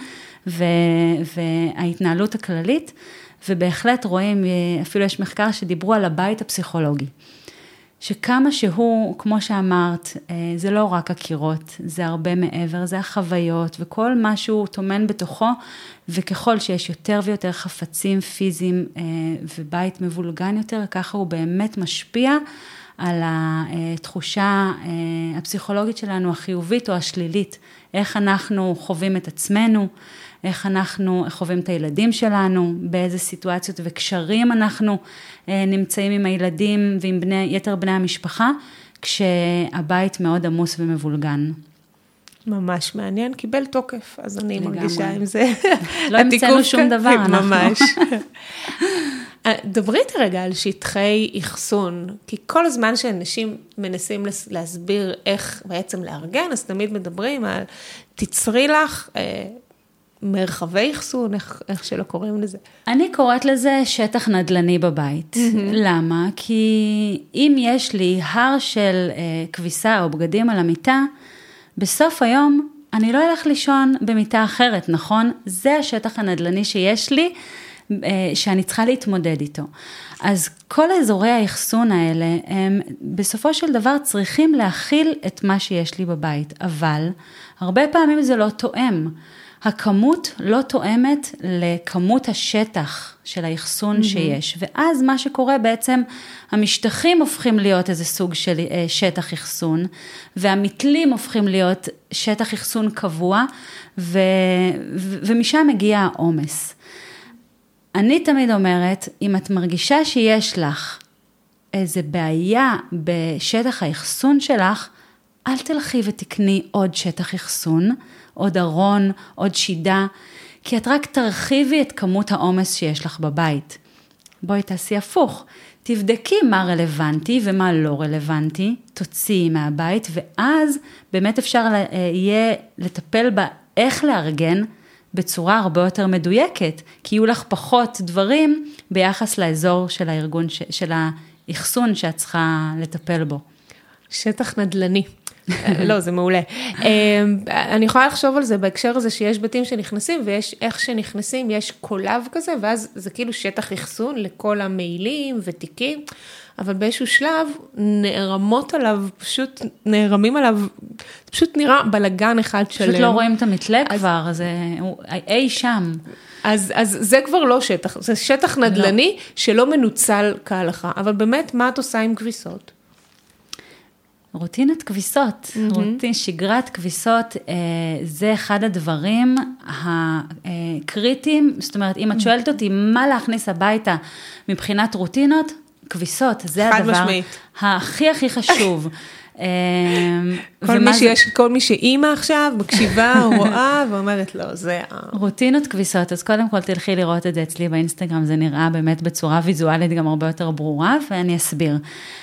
וההתנהלות הכללית, ובהחלט רואים, אפילו יש מחקר שדיברו על הבית הפסיכולוגי. שכמה שהוא, כמו שאמרת, זה לא רק הקירות, זה הרבה מעבר, זה החוויות, וכל משהו טומן בתוכו, וככל שיש יותר ויותר חפצים פיזיים, ובית מבולגן יותר, ככה הוא באמת משפיע על התחושה הפסיכולוגית שלנו, החיובית או השלילית, איך אנחנו חווים את עצמנו, איך אנחנו חווים את הילדים שלנו, באיזה סיטואציות וקשרים אנחנו נמצאים עם הילדים ועם יתר בני המשפחה, כשהבית מאוד עמוס ומבולגן. ממש מעניין, קיבל תוקף, אז אני מרגישה עם זה. לא המצאנו שום דבר, אנחנו. ממש. דברי איתי רגע על שטחי אחסון, כי כל הזמן שאנשים מנסים להסביר איך בעצם לארגן, אז תמיד מדברים על תצרי לך מרחבי אחסון, איך שלא קוראים לזה. אני קוראת לזה שטח נדלני בבית. למה? כי אם יש לי הר של כביסה או בגדים על המיטה, בסוף היום אני לא אלך לישון במיטה אחרת, נכון? זה השטח הנדלני שיש לי שאני צריכה להתמודד איתו. אז כל אזורי האחסון האלה, הם בסופו של דבר צריכים להכיל את מה שיש לי בבית, אבל הרבה פעמים זה לא תואם. הכמות לא תואמת לכמות השטח של האחסון שיש, ואז מה שקורה בעצם, המשטחים הופכים להיות איזה סוג של שטח אחסון, והמתלים הופכים להיות שטח אחסון קבוע, ומשם מגיע העומס. אני תמיד אומרת, אם את מרגישה שיש לך איזה בעיה בשטח האחסון שלך, אל תלכי ותקני עוד שטח אחסון, עוד ארון, עוד שידה, כי את רק תרחיבי את כמות העומס שיש לך בבית. בואי תעשי הפוך, תבדקי מה רלוונטי ומה לא רלוונטי, תוציאי מהבית, ואז באמת אפשר יהיה לטפל בה איך לארגן בצורה הרבה יותר מדויקת, כי יהיו לך פחות דברים ביחס לאזור של הארגון, של האחסון שאת צריכה לטפל בו. שטח נדלני. לא, זה מעולה. אני יכולה לחשוב על זה בהקשר הזה שיש בתים שנכנסים, ויש איך שנכנסים, יש קולב כזה, ואז זה כאילו שטח אחסון לכל המעילים ותיקים, אבל באיזשהו שלב נערמות עליו, פשוט נערמים עליו, פשוט נראה בלגן אחד שלם. פשוט לא רואים את המתלה כבר, זה אי שם. אז זה כבר לא שטח, זה שטח נדלני שלא מנוצל כהלכה, אבל באמת מה את עושה עם כביסות? רוטינת כביסות, שגרת כביסות, זה אחד הדברים הקריטיים, זאת אומרת, אם את שואלת אותי מה להכניס הביתה מבחינת רוטינות, כביסות, זה הדבר הכי חשוב. כל מי שאימא עכשיו מקשיבה, רואה ואומרת לו, זה... רוטינות כביסות, אז קודם כל תלכי לראות את זה אצלי באינסטגרם, זה נראה באמת בצורה ויזואלית גם הרבה יותר ברורה, ואני אסביר.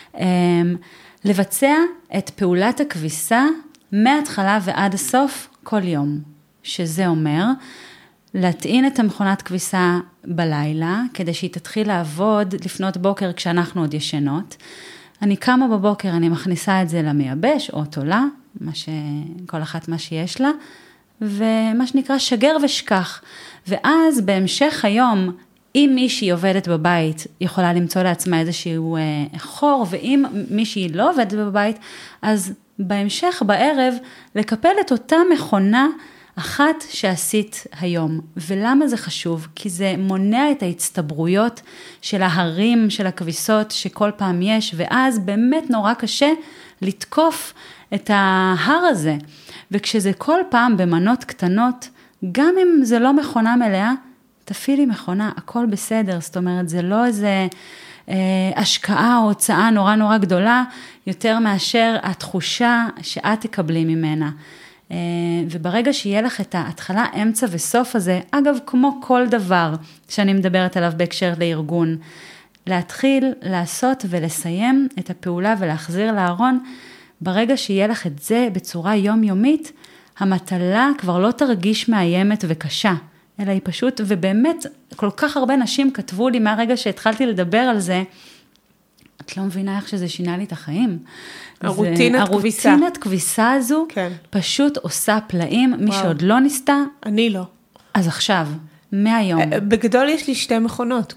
לבצע את פעולת הכביסה מההתחלה ועד הסוף כל יום, שזה אומר להטעין את המכונת כביסה בלילה, כדי שהיא תתחיל לעבוד לפנות בוקר כשאנחנו עוד ישנות. אני קמה בבוקר, אני מכניסה את זה למייבש או תולה, כל אחת מה שיש לה, ומה שנקרא שגר ושכח. ואז בהמשך היום, אם מישהי עובדת בבית, יכולה למצוא לעצמה איזשהו חור, ואם מישהי לא עובדת בבית, אז בהמשך, בערב, לקפל את אותה מכונה אחת שעשית היום. ולמה זה חשוב? כי זה מונע את ההצטברויות של ההרים, של הכביסות, שכל פעם יש, ואז באמת נורא קשה לתקוף את ההר הזה. וכשזה כל פעם במנות קטנות, גם אם זה לא מכונה מלאה, תפעילי מכונה, הכל בסדר, זאת אומרת, זה לא איזה השקעה או הוצאה נורא גדולה, יותר מאשר התחושה שאת תקבלי ממנה. וברגע שיהיה לך את ההתחלה, אמצע וסוף הזה, אגב, כמו כל דבר שאני מדברת עליו בהקשר לארגון, להתחיל לעשות ולסיים את הפעולה ולהחזיר לארון, ברגע שיהיה לך את זה בצורה יומיומית, המטלה כבר לא תרגיש מאיימת וקשה, אלא היא פשוט, ובאמת, כל כך הרבה נשים כתבו לי מהרגע שהתחלתי לדבר על זה, את לא מבינה איך שזה שינה לי את החיים. הרutiנת כביסה הזו, פשוט עושה פלאים, מי שעוד לא ניסתה. אני לא. אז עכשיו, מהיום. בגדול יש לי 2 מכונות,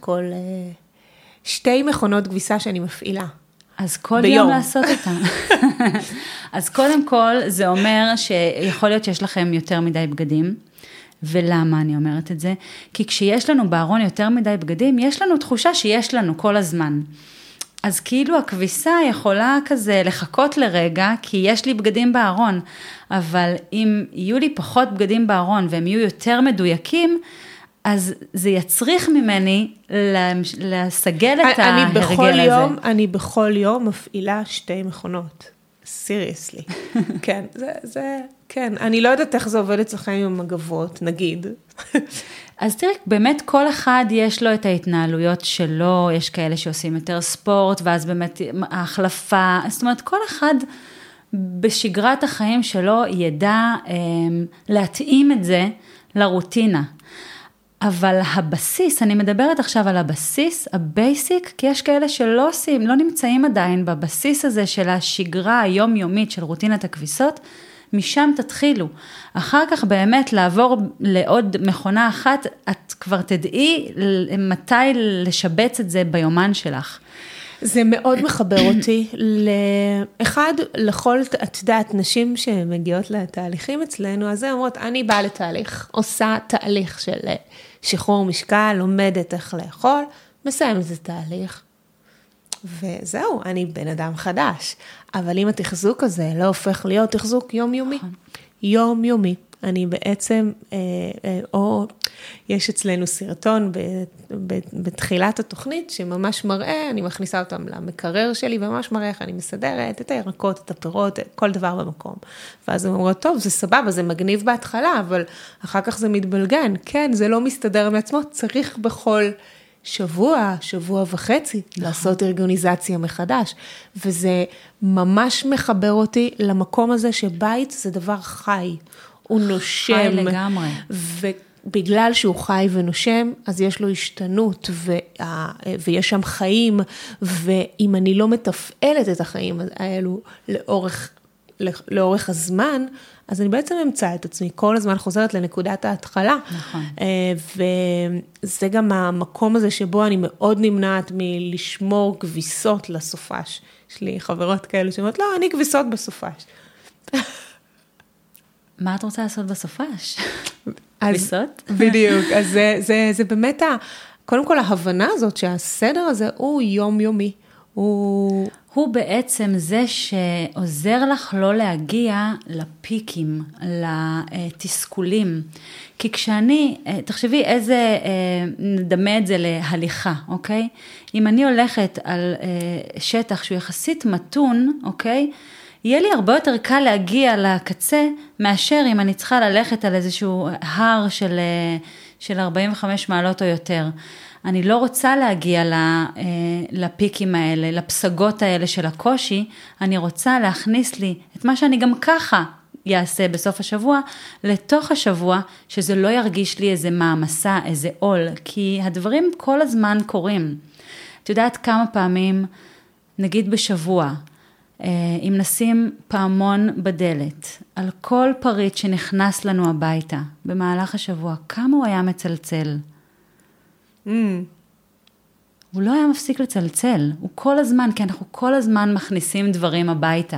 2 מכונות כביסה שאני מפעילה. אז כל יום לעשות אותה. אז קודם כל, זה אומר שיכול להיות שיש לכם יותר מדי בגדים, ולמה אני אומרת את זה? כי כשיש לנו בארון יותר מדי בגדים, יש לנו תחושה שיש לנו כל הזמן. אז כאילו הכביסה יכולה כזה לחכות לרגע, כי יש לי בגדים בארון, אבל אם יהיו לי פחות בגדים בארון, והם יהיו יותר מדויקים, אז זה יצריך ממני לסגל את ההרגל הזה. אני בכל יום מפעילה 2 מכונות. סיריוסלי. כן, כן. אני לא יודעת איך זה עובד אצלכם עם המגבות, נגיד. אז תראי, באמת כל אחד יש לו את ההתנהלויות שלו, יש כאלה שעושים יותר ספורט, ואז באמת ההחלפה, זאת אומרת, כל אחד בשגרת החיים שלו ידע להתאים את זה לרוטינה. אבל הבסיס, אני מדברת עכשיו על הבסיס, הבייסיק, כי יש כאלה שלא עושים, לא נמצאים עדיין בבסיס הזה של השגרה היומיומית של רוטינת הכביסות, משם תתחילו. אחר כך באמת לעבור לעוד מכונה אחת, את כבר תדעי מתי לשבץ את זה ביומן שלך. זה מאוד מחבר אותי, לאחד, לכל, את יודעת, נשים שמגיעות לתהליכים אצלנו, אז הן אומרות, אני באה לתהליך, עושה תהליך של שחרור משקל, לומדת איך לאכול, מסיים את זה תהליך, וזהו, אני בן אדם חדש. אבל אם התחזוק הזה לא הופך להיות תחזוק יומיומי, יומיומי, אני בעצם, או יש אצלנו סרטון בתחילת התוכנית, שממש מראה, אני מכניסה אותם למקרר שלי, וממש מראה איך אני מסדרת את הירקות, את הפירות, כל דבר במקום. ואז הם אומרים, טוב, זה סבבה, זה מגניב בהתחלה, אבל אחר כך זה מתבלגן. כן, זה לא מסתדר מעצמו, צריך בכל שבוע, שבוע וחצי, לעשות ארגוניזציה מחדש. וזה ממש מחבר אותי למקום הזה שבית זה דבר חי. הוא נושם. חי לגמרי. ובגלל שהוא חי ונושם, אז יש לו השתנות, ויש שם חיים, ואם אני לא מתפעלת את החיים האלו לאורך הזמן, אז אני בעצם אמצא את עצמי, כל הזמן חוזרת לנקודת ההתחלה. נכון. וזה גם המקום הזה שבו אני מאוד נמנעת מלשמור כביסות לסופש. יש לי חברות כאלה שאומרות, לא, אני כביסות בסופש. מה את רוצה לעשות בסופש? כביסות? בדיוק, אז זה באמת, קודם כל ההבנה הזאת שהסדר הזה הוא יומיומי. הוא בעצם זה שעוזר לך לא להגיע לפיקים, לתסכולים. כי כשאני, תחשבי איזה, נדמה את זה להליכה, אוקיי? אם אני הולכת על שטח שהוא יחסית מתון, אוקיי? יהיה לי הרבה יותר קל להגיע לקצה, מאשר אם אני צריכה ללכת על איזשהו הר של 45 מעלות או יותר. אני לא רוצה להגיע לפיקים האלה, לפסגות האלה של הקושי, אני רוצה להכניס לי את מה שאני גם ככה יעשה בסוף השבוע, לתוך השבוע, שזה לא ירגיש לי איזה מעמסה, איזה עול, כי הדברים כל הזמן קורים. את יודעת כמה פעמים, נגיד בשבוע, אם נשים פעמון בדלת, על כל פריט שנכנס לנו הביתה, במהלך השבוע, כמה הוא היה מצלצל? הוא לא היה מפסיק לצלצל, הוא כל הזמן, כי אנחנו כל הזמן מכניסים דברים הביתה,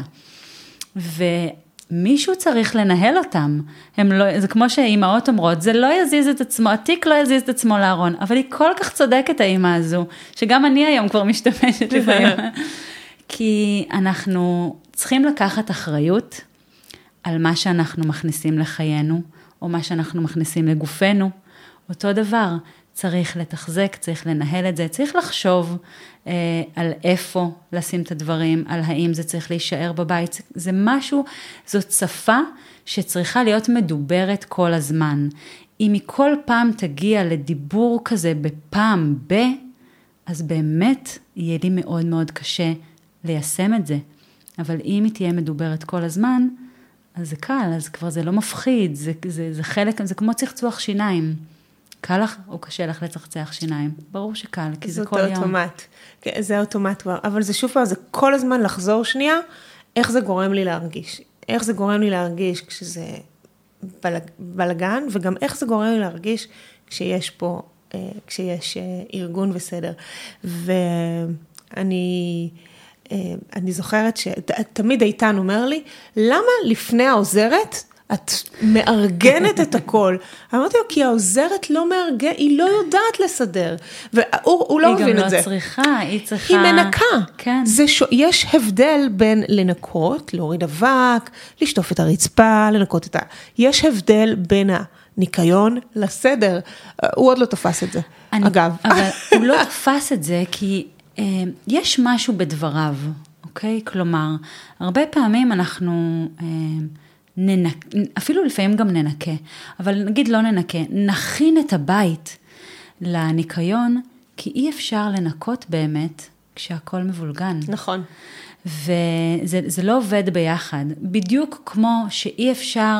ומישהו צריך לנהל אותם, זה כמו שהאימהות אומרות, זה לא יזיז את עצמו, התיק לא יזיז את עצמו לארון, אבל היא כל כך צודקת האימא הזו, שגם אני היום כבר משתמשת לפעמים, כי אנחנו צריכים לקחת אחריות על מה שאנחנו מכניסים לחיינו, או מה שאנחנו מכניסים לגופנו, אותו דבר, צריך לתחזק, צריך לנהל את זה, צריך לחשוב על איפה לשים את הדברים, על האם זה צריך להישאר בבית, זה משהו, זאת שפה שצריכה להיות מדוברת כל הזמן. אם מכל פעם תגיע לדיבור כזה בפעם אז באמת יהיה לי מאוד מאוד קשה ליישם את זה. אבל אם היא תהיה מדוברת כל הזמן, אז זה קל, אז כבר זה לא מפחיד, זה חלק, זה כמו צחצוח שיניים. קל לך או קשה לך לצחצח שיניים? ברור שקל, כי זה כל יום. זה אוטומט. זה אוטומט כבר, אבל זה שוב פעם, זה כל הזמן לחזור שנייה, איך זה גורם לי להרגיש. איך זה גורם לי להרגיש כשזה בלגן, וגם איך זה גורם לי להרגיש כשיש פה, כשיש ארגון וסדר. ואני זוכרת שתמיד איתן אומר לי, למה לפני העוזרת את מארגנת את הכל? אמרתי לו, כי העוזרת לא מארגנת, היא לא יודעת לסדר. והוא לא מבין את זה. היא גם לא צריכה, היא צריכה. היא מנקה. כן. יש הבדל בין לנקות, להוריד אבק, לשטוף את הרצפה, לנקות את יש הבדל בין הניקיון לסדר. הוא עוד לא תפס את זה, אגב. אבל הוא לא תפס את זה, כי יש משהו בדבריו, אוקיי? כלומר, הרבה פעמים אנחנו אפילו לפעמים גם ננקה, אבל נגיד לא ננקה, נכין את הבית לניקיון, כי אי אפשר לנקות באמת כשהכל מבולגן. נכון. וזה לא עובד ביחד. בדיוק כמו שאי אפשר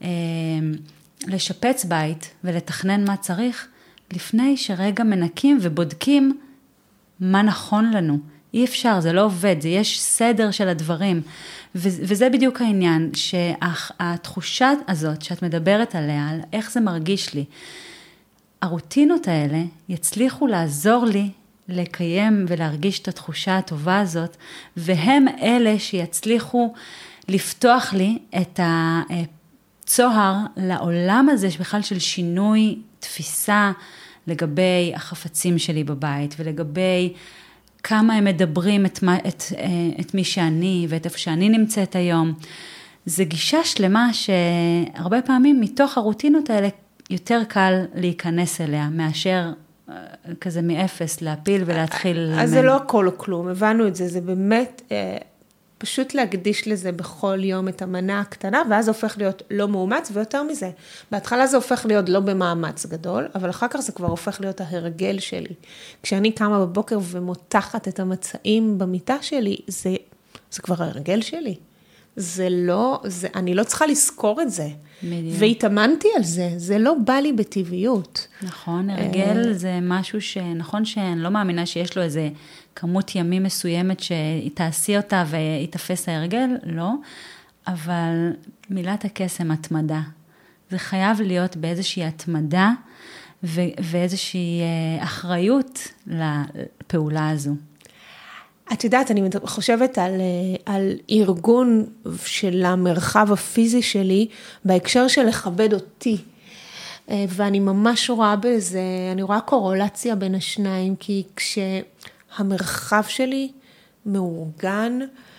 לשפץ בית ולתכנן מה צריך, לפני שרגע מנקים ובודקים מה נכון לנו. אי אפשר, זה לא עובד, זה יש סדר של הדברים. וזה בדיוק העניין, שהתחושה הזאת שאת מדברת עליה, על איך זה מרגיש לי, הרוטינות האלה יצליחו לעזור לי לקיים ולהרגיש את התחושה הטובה הזאת, והם אלה שיצליחו לפתוח לי את הצוהר לעולם הזה, בכלל של שינוי תפיסה לגבי החפצים שלי בבית, ולגבי כמה הם מדברים את מי שאני, ואת איפה שאני נמצאת היום. זה גישה שלמה שהרבה פעמים מתוך הרוטינות האלה יותר קל להיכנס אליה, מאשר כזה מאפס להפיל ולהתחיל. אז זה לא הכל או כלום, הבנו את זה, זה באמת פשוט להקדיש לזה בכל יום את המנה הקטנה, ואז זה הופך להיות לא מאומץ, ויותר מזה. בהתחלה זה הופך להיות לא במאמץ גדול, אבל אחר כך זה כבר הופך להיות ההרגל שלי. כשאני קמה בבוקר ומותחת את המצעים במיטה שלי, זה כבר ההרגל שלי. אני לא צריכה לזכור את זה. והתאמנתי על זה, זה לא בא לי בטבעיות. נכון, הרגל זה משהו שנכון שאני לא מאמינה שיש לו איזה כמות ימים מסוימת שתעשי אותה ויתפס ההרגל, לא, אבל מילת הקסם התמדה. זה חייב להיות באיזושהי התמדה ואיזושהי אחריות לפעולה הזו. את יודעת, אני חושבת על ארגון של המרחב הפיזי שלי, בהקשר של לכבד אותי. ואני ממש רואה בזה, אני רואה קורולציה בין השניים, כי כשהמרחב שלי מאורגן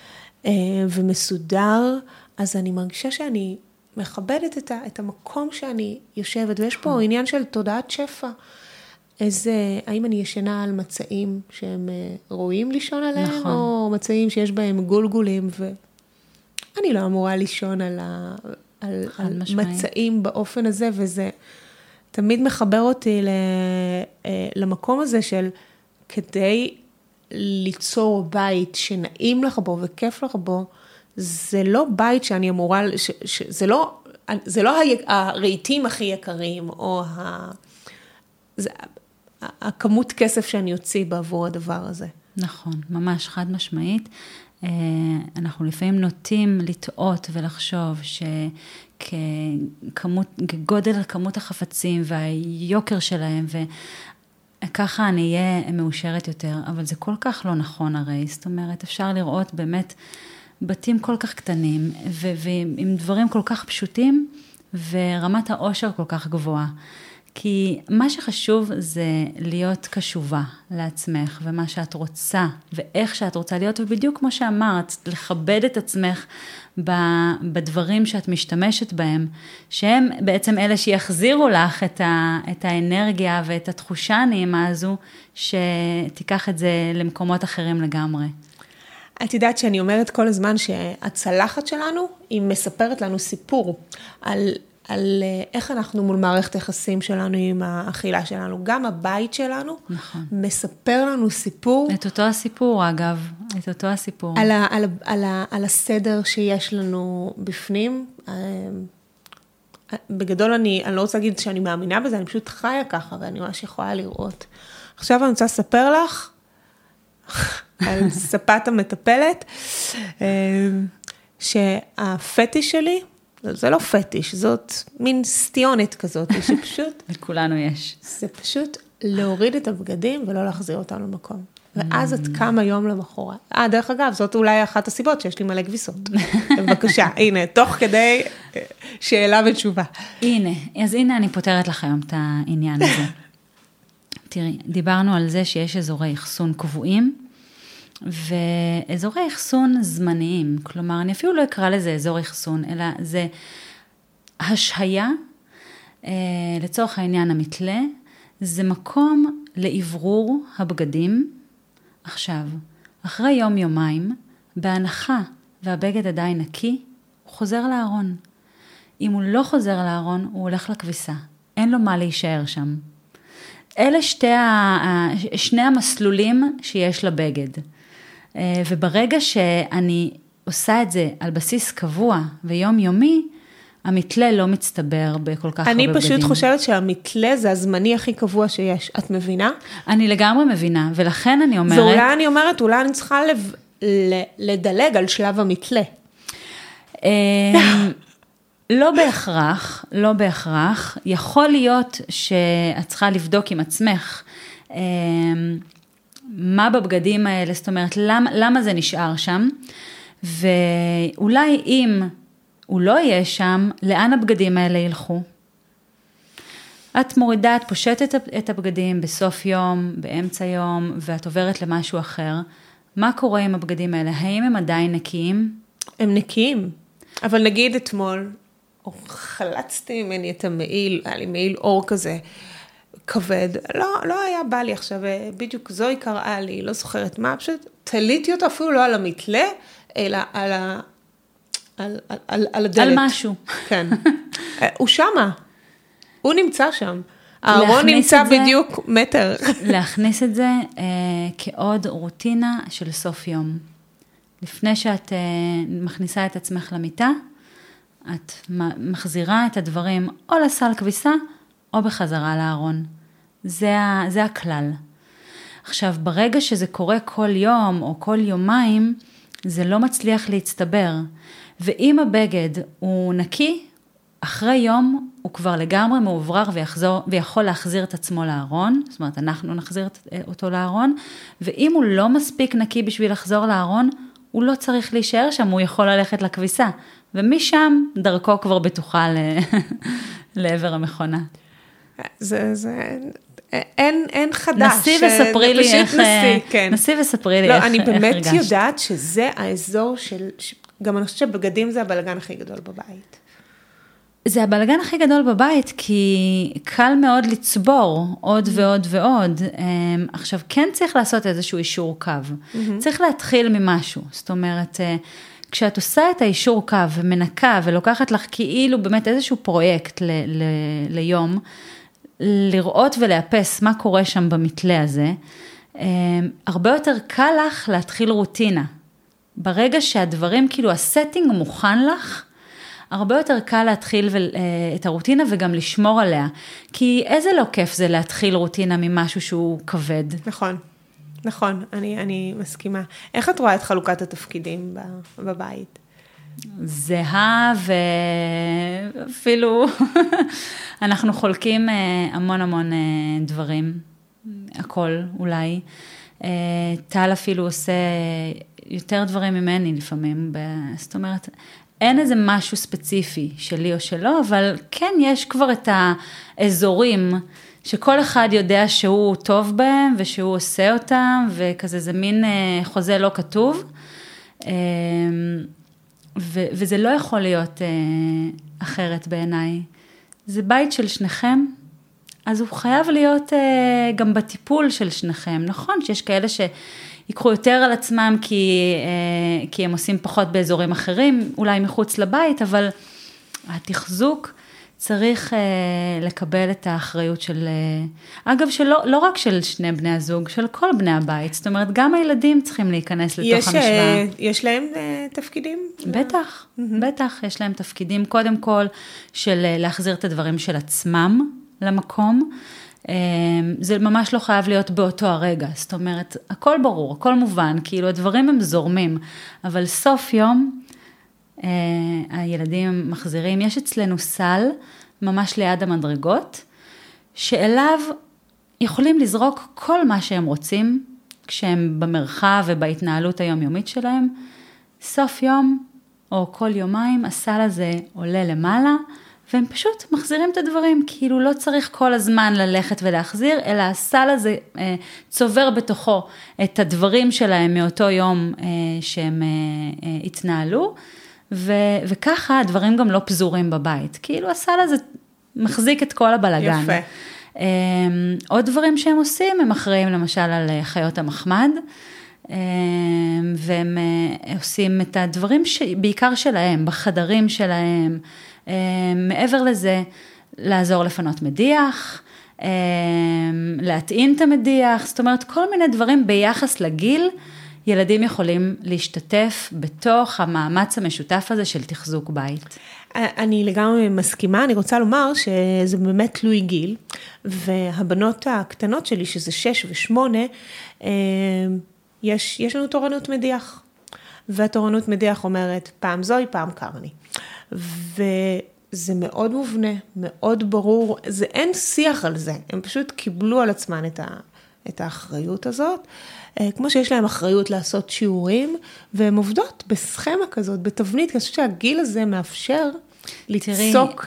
ומסודר, אז אני מרגישה שאני מכבדת את המקום שאני יושבת, ויש פה עניין של תודעת שפע. האם אני ישנה על מצעים שהם רואים לישון עליהם, נכון. או מצעים שיש בהם גולגולים, ואני לא אמורה לישון על מצעים באופן הזה, וזה תמיד מחבר אותי למקום הזה של כדי ליצור בית שנעים לך בו וכיף לך בו, זה לא בית שאני אמורה, זה לא הרהיטים הכי יקרים, או הכמות כסף שאני יוציא בעבור הדבר הזה. נכון, ממש חד משמעית. אנחנו לפעמים נוטים לטעות ולחשוב שגודל כמות החפצים והיוקר שלהם, וככה אני אהיה מאושרת יותר, אבל זה כל כך לא נכון הרי. זאת אומרת, אפשר לראות באמת בתים כל כך קטנים, ועם דברים כל כך פשוטים, ורמת האושר כל כך גבוהה. כי מה שחשוב זה להיות קשובה לעצמך, ומה שאת רוצה, ואיך שאת רוצה להיות, ובדיוק כמו שאמרת, לכבד את עצמך בדברים שאת משתמשת בהם, שהם בעצם אלה שיחזירו לך את האנרגיה ואת התחושה הנעימה הזו, שתיקח את זה למקומות אחרים לגמרי. את יודעת שאני אומרת כל הזמן שהצלחת שלנו, היא מספרת לנו סיפור על איך אנחנו מול מערכת היחסים שלנו עם האכילה שלנו. גם הבית שלנו נכון. מספר לנו סיפור. את אותו הסיפור, אגב. את אותו הסיפור. על הסדר שיש לנו בפנים. בגדול אני לא רוצה להגיד שאני מאמינה בזה, אני פשוט חיה ככה, ואני ממש יכולה לראות. עכשיו אני רוצה לספר לך, על ספת המטפלת, שהפטיש שלי, זה לא פטיש, זאת מין סטיונת כזאת, שפשוט... לכולנו יש. זה פשוט להוריד את הבגדים ולא להחזיר אותם למקום. ואז את כמה יום למחרת. דרך אגב, זאת אולי אחת הסיבות שיש לי מלא כביסות. בבקשה, הנה, תוך כדי שאלה ותשובה. הנה, אז הנה אני פותרת לך היום את העניין הזה. תראי, דיברנו על זה שיש אזורי אחסון קבועים, ואזורי אחסון זמניים, כלומר, אני אפילו לא אקרא לזה אזור אחסון, אלא זה השהיה, לצורך העניין המתלה, זה מקום לעברור הבגדים. עכשיו, אחרי יום-יומיים, בהנחה והבגד עדיין נקי, הוא חוזר לארון. אם הוא לא חוזר לארון, הוא הולך לכביסה. אין לו מה להישאר שם. אלה שני המסלולים שיש לבגד. וברגע שאני עושה את זה על בסיס קבוע ויומיומי, המתלה לא מצטבר בכל כך הרבה בגדים. אני פשוט חושבת שהמתלה זה הזמני הכי קבוע שיש. את מבינה? אני לגמרי מבינה, ולכן אני אומרת... ואולי אני אומרת, אולי אני צריכה לדלג על שלב המתלה. לא בהכרח, לא בהכרח. יכול להיות שאת צריכה לבדוק עם עצמך מה בבגדים האלה, זאת אומרת, למה זה נשאר שם, ואולי אם הוא לא יהיה שם, לאן הבגדים האלה ילכו? את מורידה, את פושטת את הבגדים בסוף יום, באמצע יום, ואת עוברת למשהו אחר. מה קורה עם הבגדים האלה? האם הם עדיין נקיים? הם נקיים, אבל נגיד אתמול, חלצתי ממני את המעיל, היה לי מעיל אור כזה, כבד, לא היה בא לי עכשיו, בדיוק זוהי קראה לי, לא זוכרת מה, פשוט תליתי אותו אפילו לא על המתלה, אלא על הדלת. על משהו. כן. הוא שמה, הוא נמצא שם. הארון נמצא בדיוק מטר. להכניס את זה כעוד רוטינה של סוף יום. לפני שאת מכניסה את עצמך למיטה, את מחזירה את הדברים או לסל כביסה, או בחזרה לארון. זה הכלל. עכשיו, ברגע שזה קורה כל יום או כל יומיים, זה לא מצליח להצטבר. ואם הבגד הוא נקי, אחרי יום הוא כבר לגמרי מעוברר ויכול להחזיר את עצמו לארון, זאת אומרת, אנחנו נחזיר אותו לארון, ואם הוא לא מספיק נקי בשביל לחזור לארון, הוא לא צריך להישאר שם, הוא יכול ללכת לכביסה. ומשם דרכו כבר בטוחה לעבר המכונה. אין חדש. נסי וספרי לי איך... נסי וספרי לי איך הרגשת. לא, אני באמת יודעת שזה האזור של... גם אני חושבת שבגדים זה הבלגן הכי גדול בבית. זה הבלגן הכי גדול בבית, כי קל מאוד לצבור עוד ועוד ועוד. עכשיו, כן צריך לעשות איזשהו אישור קו. צריך להתחיל ממשהו. זאת אומרת... כשאת עושה את האישור קו ומנקה ולוקחת לך כאילו באמת איזשהו פרויקט ליום, לראות ולאפס מה קורה שם במתלה הזה, הרבה יותר קל לך להתחיל רוטינה. ברגע שהדברים, כאילו הסטינג מוכן לך, הרבה יותר קל להתחיל את הרוטינה וגם לשמור עליה. כי איזה לא כיף זה להתחיל רוטינה ממשהו שהוא כבד. נכון. נכון, אני מסכימה. איך את רואה את חלוקת התפקידים בבית? זהה ואפילו אנחנו חולקים המון המון דברים, הכל אולי. טל אפילו עושה יותר דברים ממני לפעמים, זאת אומרת, אין איזה משהו ספציפי שלי או שלו, אבל כן יש כבר את האזורים שכל אחד יודע שהוא טוב בהם, ושהוא עושה אותם, וכזה זה מין חוזה לא כתוב, וזה לא יכול להיות אחרת בעיניי. זה בית של שניכם, אז הוא חייב להיות גם בטיפול של שניכם. נכון שיש כאלה שיקחו יותר על עצמם, כי הם עושים פחות באזורים אחרים, אולי מחוץ לבית, אבל התחזוק צריך לקבל את האחריות של, אגב, לא רק של שני בני הזוג, של כל בני הבית. זאת אומרת, גם הילדים צריכים להיכנס לתוך המשוואה. יש להם תפקידים? בטח, בטח. יש להם תפקידים, קודם כל, של להחזיר את הדברים של עצמם למקום. זה ממש לא חייב להיות באותו הרגע. זאת אומרת, הכל ברור, הכל מובן, כאילו הדברים הם זורמים. אבל סוף יום, הילדים מחזירים, יש אצלנו סל, ממש ליד המדרגות, שאליו יכולים לזרוק כל מה שהם רוצים, כשהם במרחב ובהתנהלות היומיומית שלהם, סוף יום או כל יומיים, הסל הזה עולה למעלה, והם פשוט מחזירים את הדברים, כאילו לא צריך כל הזמן ללכת ולהחזיר, אלא הסל הזה צובר בתוכו את הדברים שלהם מאותו יום שהם התנהלו, וככה הדברים גם לא פזורים בבית, כאילו הסל הזה מחזיק את כל הבלגן. יפה. עוד דברים שהם עושים, הם אחראים למשל על חיות המחמד, והם עושים את הדברים בעיקר שלהם, בחדרים שלהם, מעבר לזה, לעזור לפנות מדיח, להטעין את המדיח, זאת אומרת כל מיני דברים ביחס לגיל, ילדים יכולים להשתתף בתוך המאמץ המשותף הזה של תחזוק בית. אני לגמרי מסכימה, אני רוצה לומר שזה באמת תלוי גיל, והבנות הקטנות שלי, שזה 6 ו8, יש לנו תורנות מדיח, והתורנות מדיח אומרת, פעם זוי, פעם קרני. וזה מאוד מובנה, מאוד ברור, אין שיח על זה, הם פשוט קיבלו על עצמן את האחריות הזאת, כמו שיש להם אחריות לעשות שיעורים, והן עובדות בסכמה כזאת, בתבנית, אני חושבת שהגיל הזה מאפשר לצוק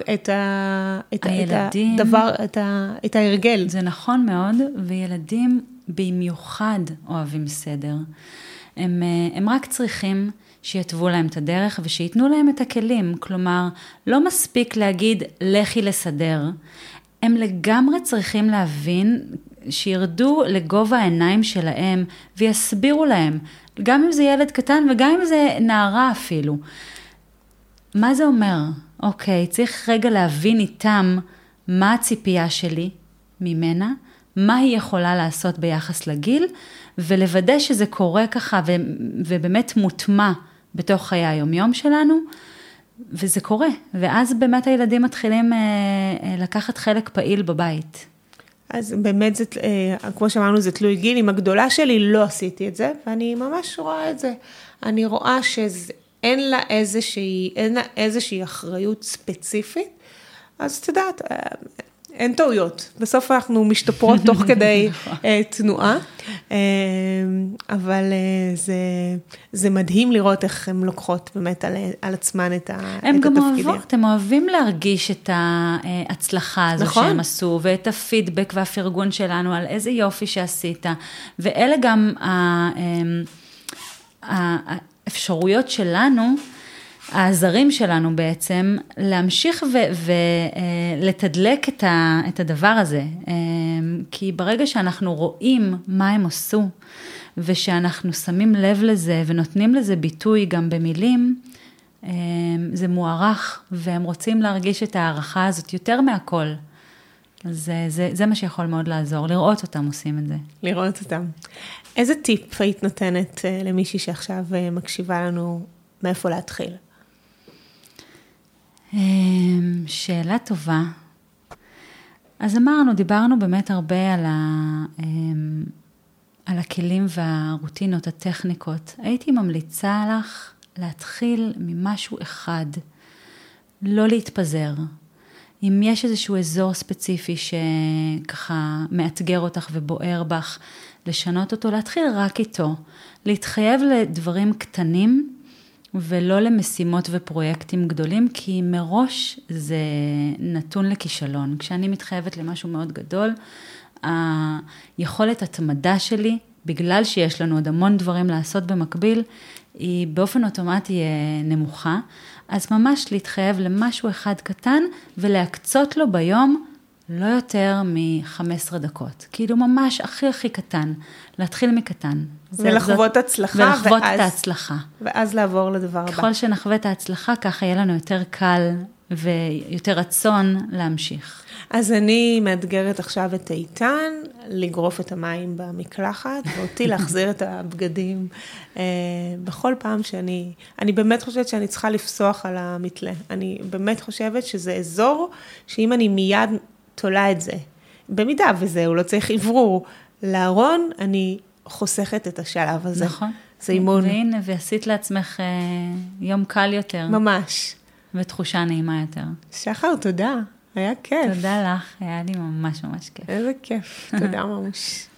את ההרגל. זה נכון מאוד, וילדים במיוחד אוהבים סדר. הם רק צריכים שיתוו להם את הדרך, ושיתנו להם את הכלים. כלומר, לא מספיק להגיד, לכי לסדר. הם לגמרי צריכים להבין, שירדו לגובה העיניים שלהם, ויסבירו להם, גם אם זה ילד קטן, וגם אם זה נערה אפילו. מה זה אומר? אוקיי, צריך רגע להבין איתם, מה הציפייה שלי ממנה, מה היא יכולה לעשות ביחס לגיל, ולוודא שזה קורה ככה, ובאמת מוטמע בתוך חיי היומיום שלנו, וזה קורה. ואז באמת הילדים מתחילים לקחת חלק פעיל בבית. אז באמת, כמו שאמרנו, זה תלוי גיל. עם הגדולה שלי לא עשיתי את זה, ואני ממש רואה את זה. אני רואה שאין לה איזושהי אחריות ספציפית, אז את יודעת, אין טעויות. בסוף אנחנו משתפרות תוך כדי תנועה, אבל זה מדהים לראות איך הן לוקחות באמת על עצמן את התפקידים. הן גם אוהבות, הן אוהבים להרגיש את ההצלחה הזו שהם עשו, ואת הפידבק והפרגון שלנו על איזה יופי שעשית, ואלה גם האפשרויות שלנו, העזרים שלנו בעצם, להמשיך ולתדלק את הדבר הזה. כי ברגע שאנחנו רואים מה הם עשו, ושאנחנו שמים לב לזה, ונותנים לזה ביטוי גם במילים, זה מוערך, והם רוצים להרגיש את הערכה הזאת יותר מהכל. אז זה מה שיכול מאוד לעזור, לראות אותם עושים את זה. לראות אותם. איזה טיפ היית נותנת למישהי שעכשיו מקשיבה לנו מאיפה להתחיל? שאלה טובה. אז דיברנו באמת הרבה על הכלים והרוטינות, הטכניקות. הייתי ממליצה לך להתחיל ממשהו אחד, לא להתפזר. אם יש איזשהו אזור ספציפי שככה מאתגר אותך ובוער בך, לשנות אותו, להתחיל רק איתו. להתחייב לדברים קטנים, ולא למשימות ופרויקטים גדולים, כי מראש זה נתון לכישלון. כשאני מתחייבת למשהו מאוד גדול, היכולת התמדה שלי, בגלל שיש לנו עוד המון דברים לעשות במקביל, היא באופן אוטומטי נמוכה, אז ממש להתחייב למשהו אחד קטן, ולהקצות לו ביום לא יותר מ-15 דקות. כאילו ממש הכי קטן, להתחיל מקטן. ולחוות הצלחה. ולחוות את ההצלחה. ואז לעבור לדבר הבא. ככל שנחווה את ההצלחה, ככה יהיה לנו יותר קל ויותר רצון להמשיך. אז אני מאתגרת עכשיו את איתן, לגרוף את המים במקלחת, ואותי להחזיר את הבגדים בכל פעם אני באמת חושבת שאני צריכה לפסוח על המתלה. אני באמת חושבת שזה אזור שאם אני מיד תולה את זה, במידה וזה, הוא לא צריך עברור, לארון, אני חוסכת את השלב הזה. נכון. זה אימון. והנה, ועשית לעצמך יום קל יותר. ממש. ותחושה נעימה יותר. שחר, תודה. היה כיף. תודה לך, היה לי ממש כיף. איזה כיף. תודה ממש.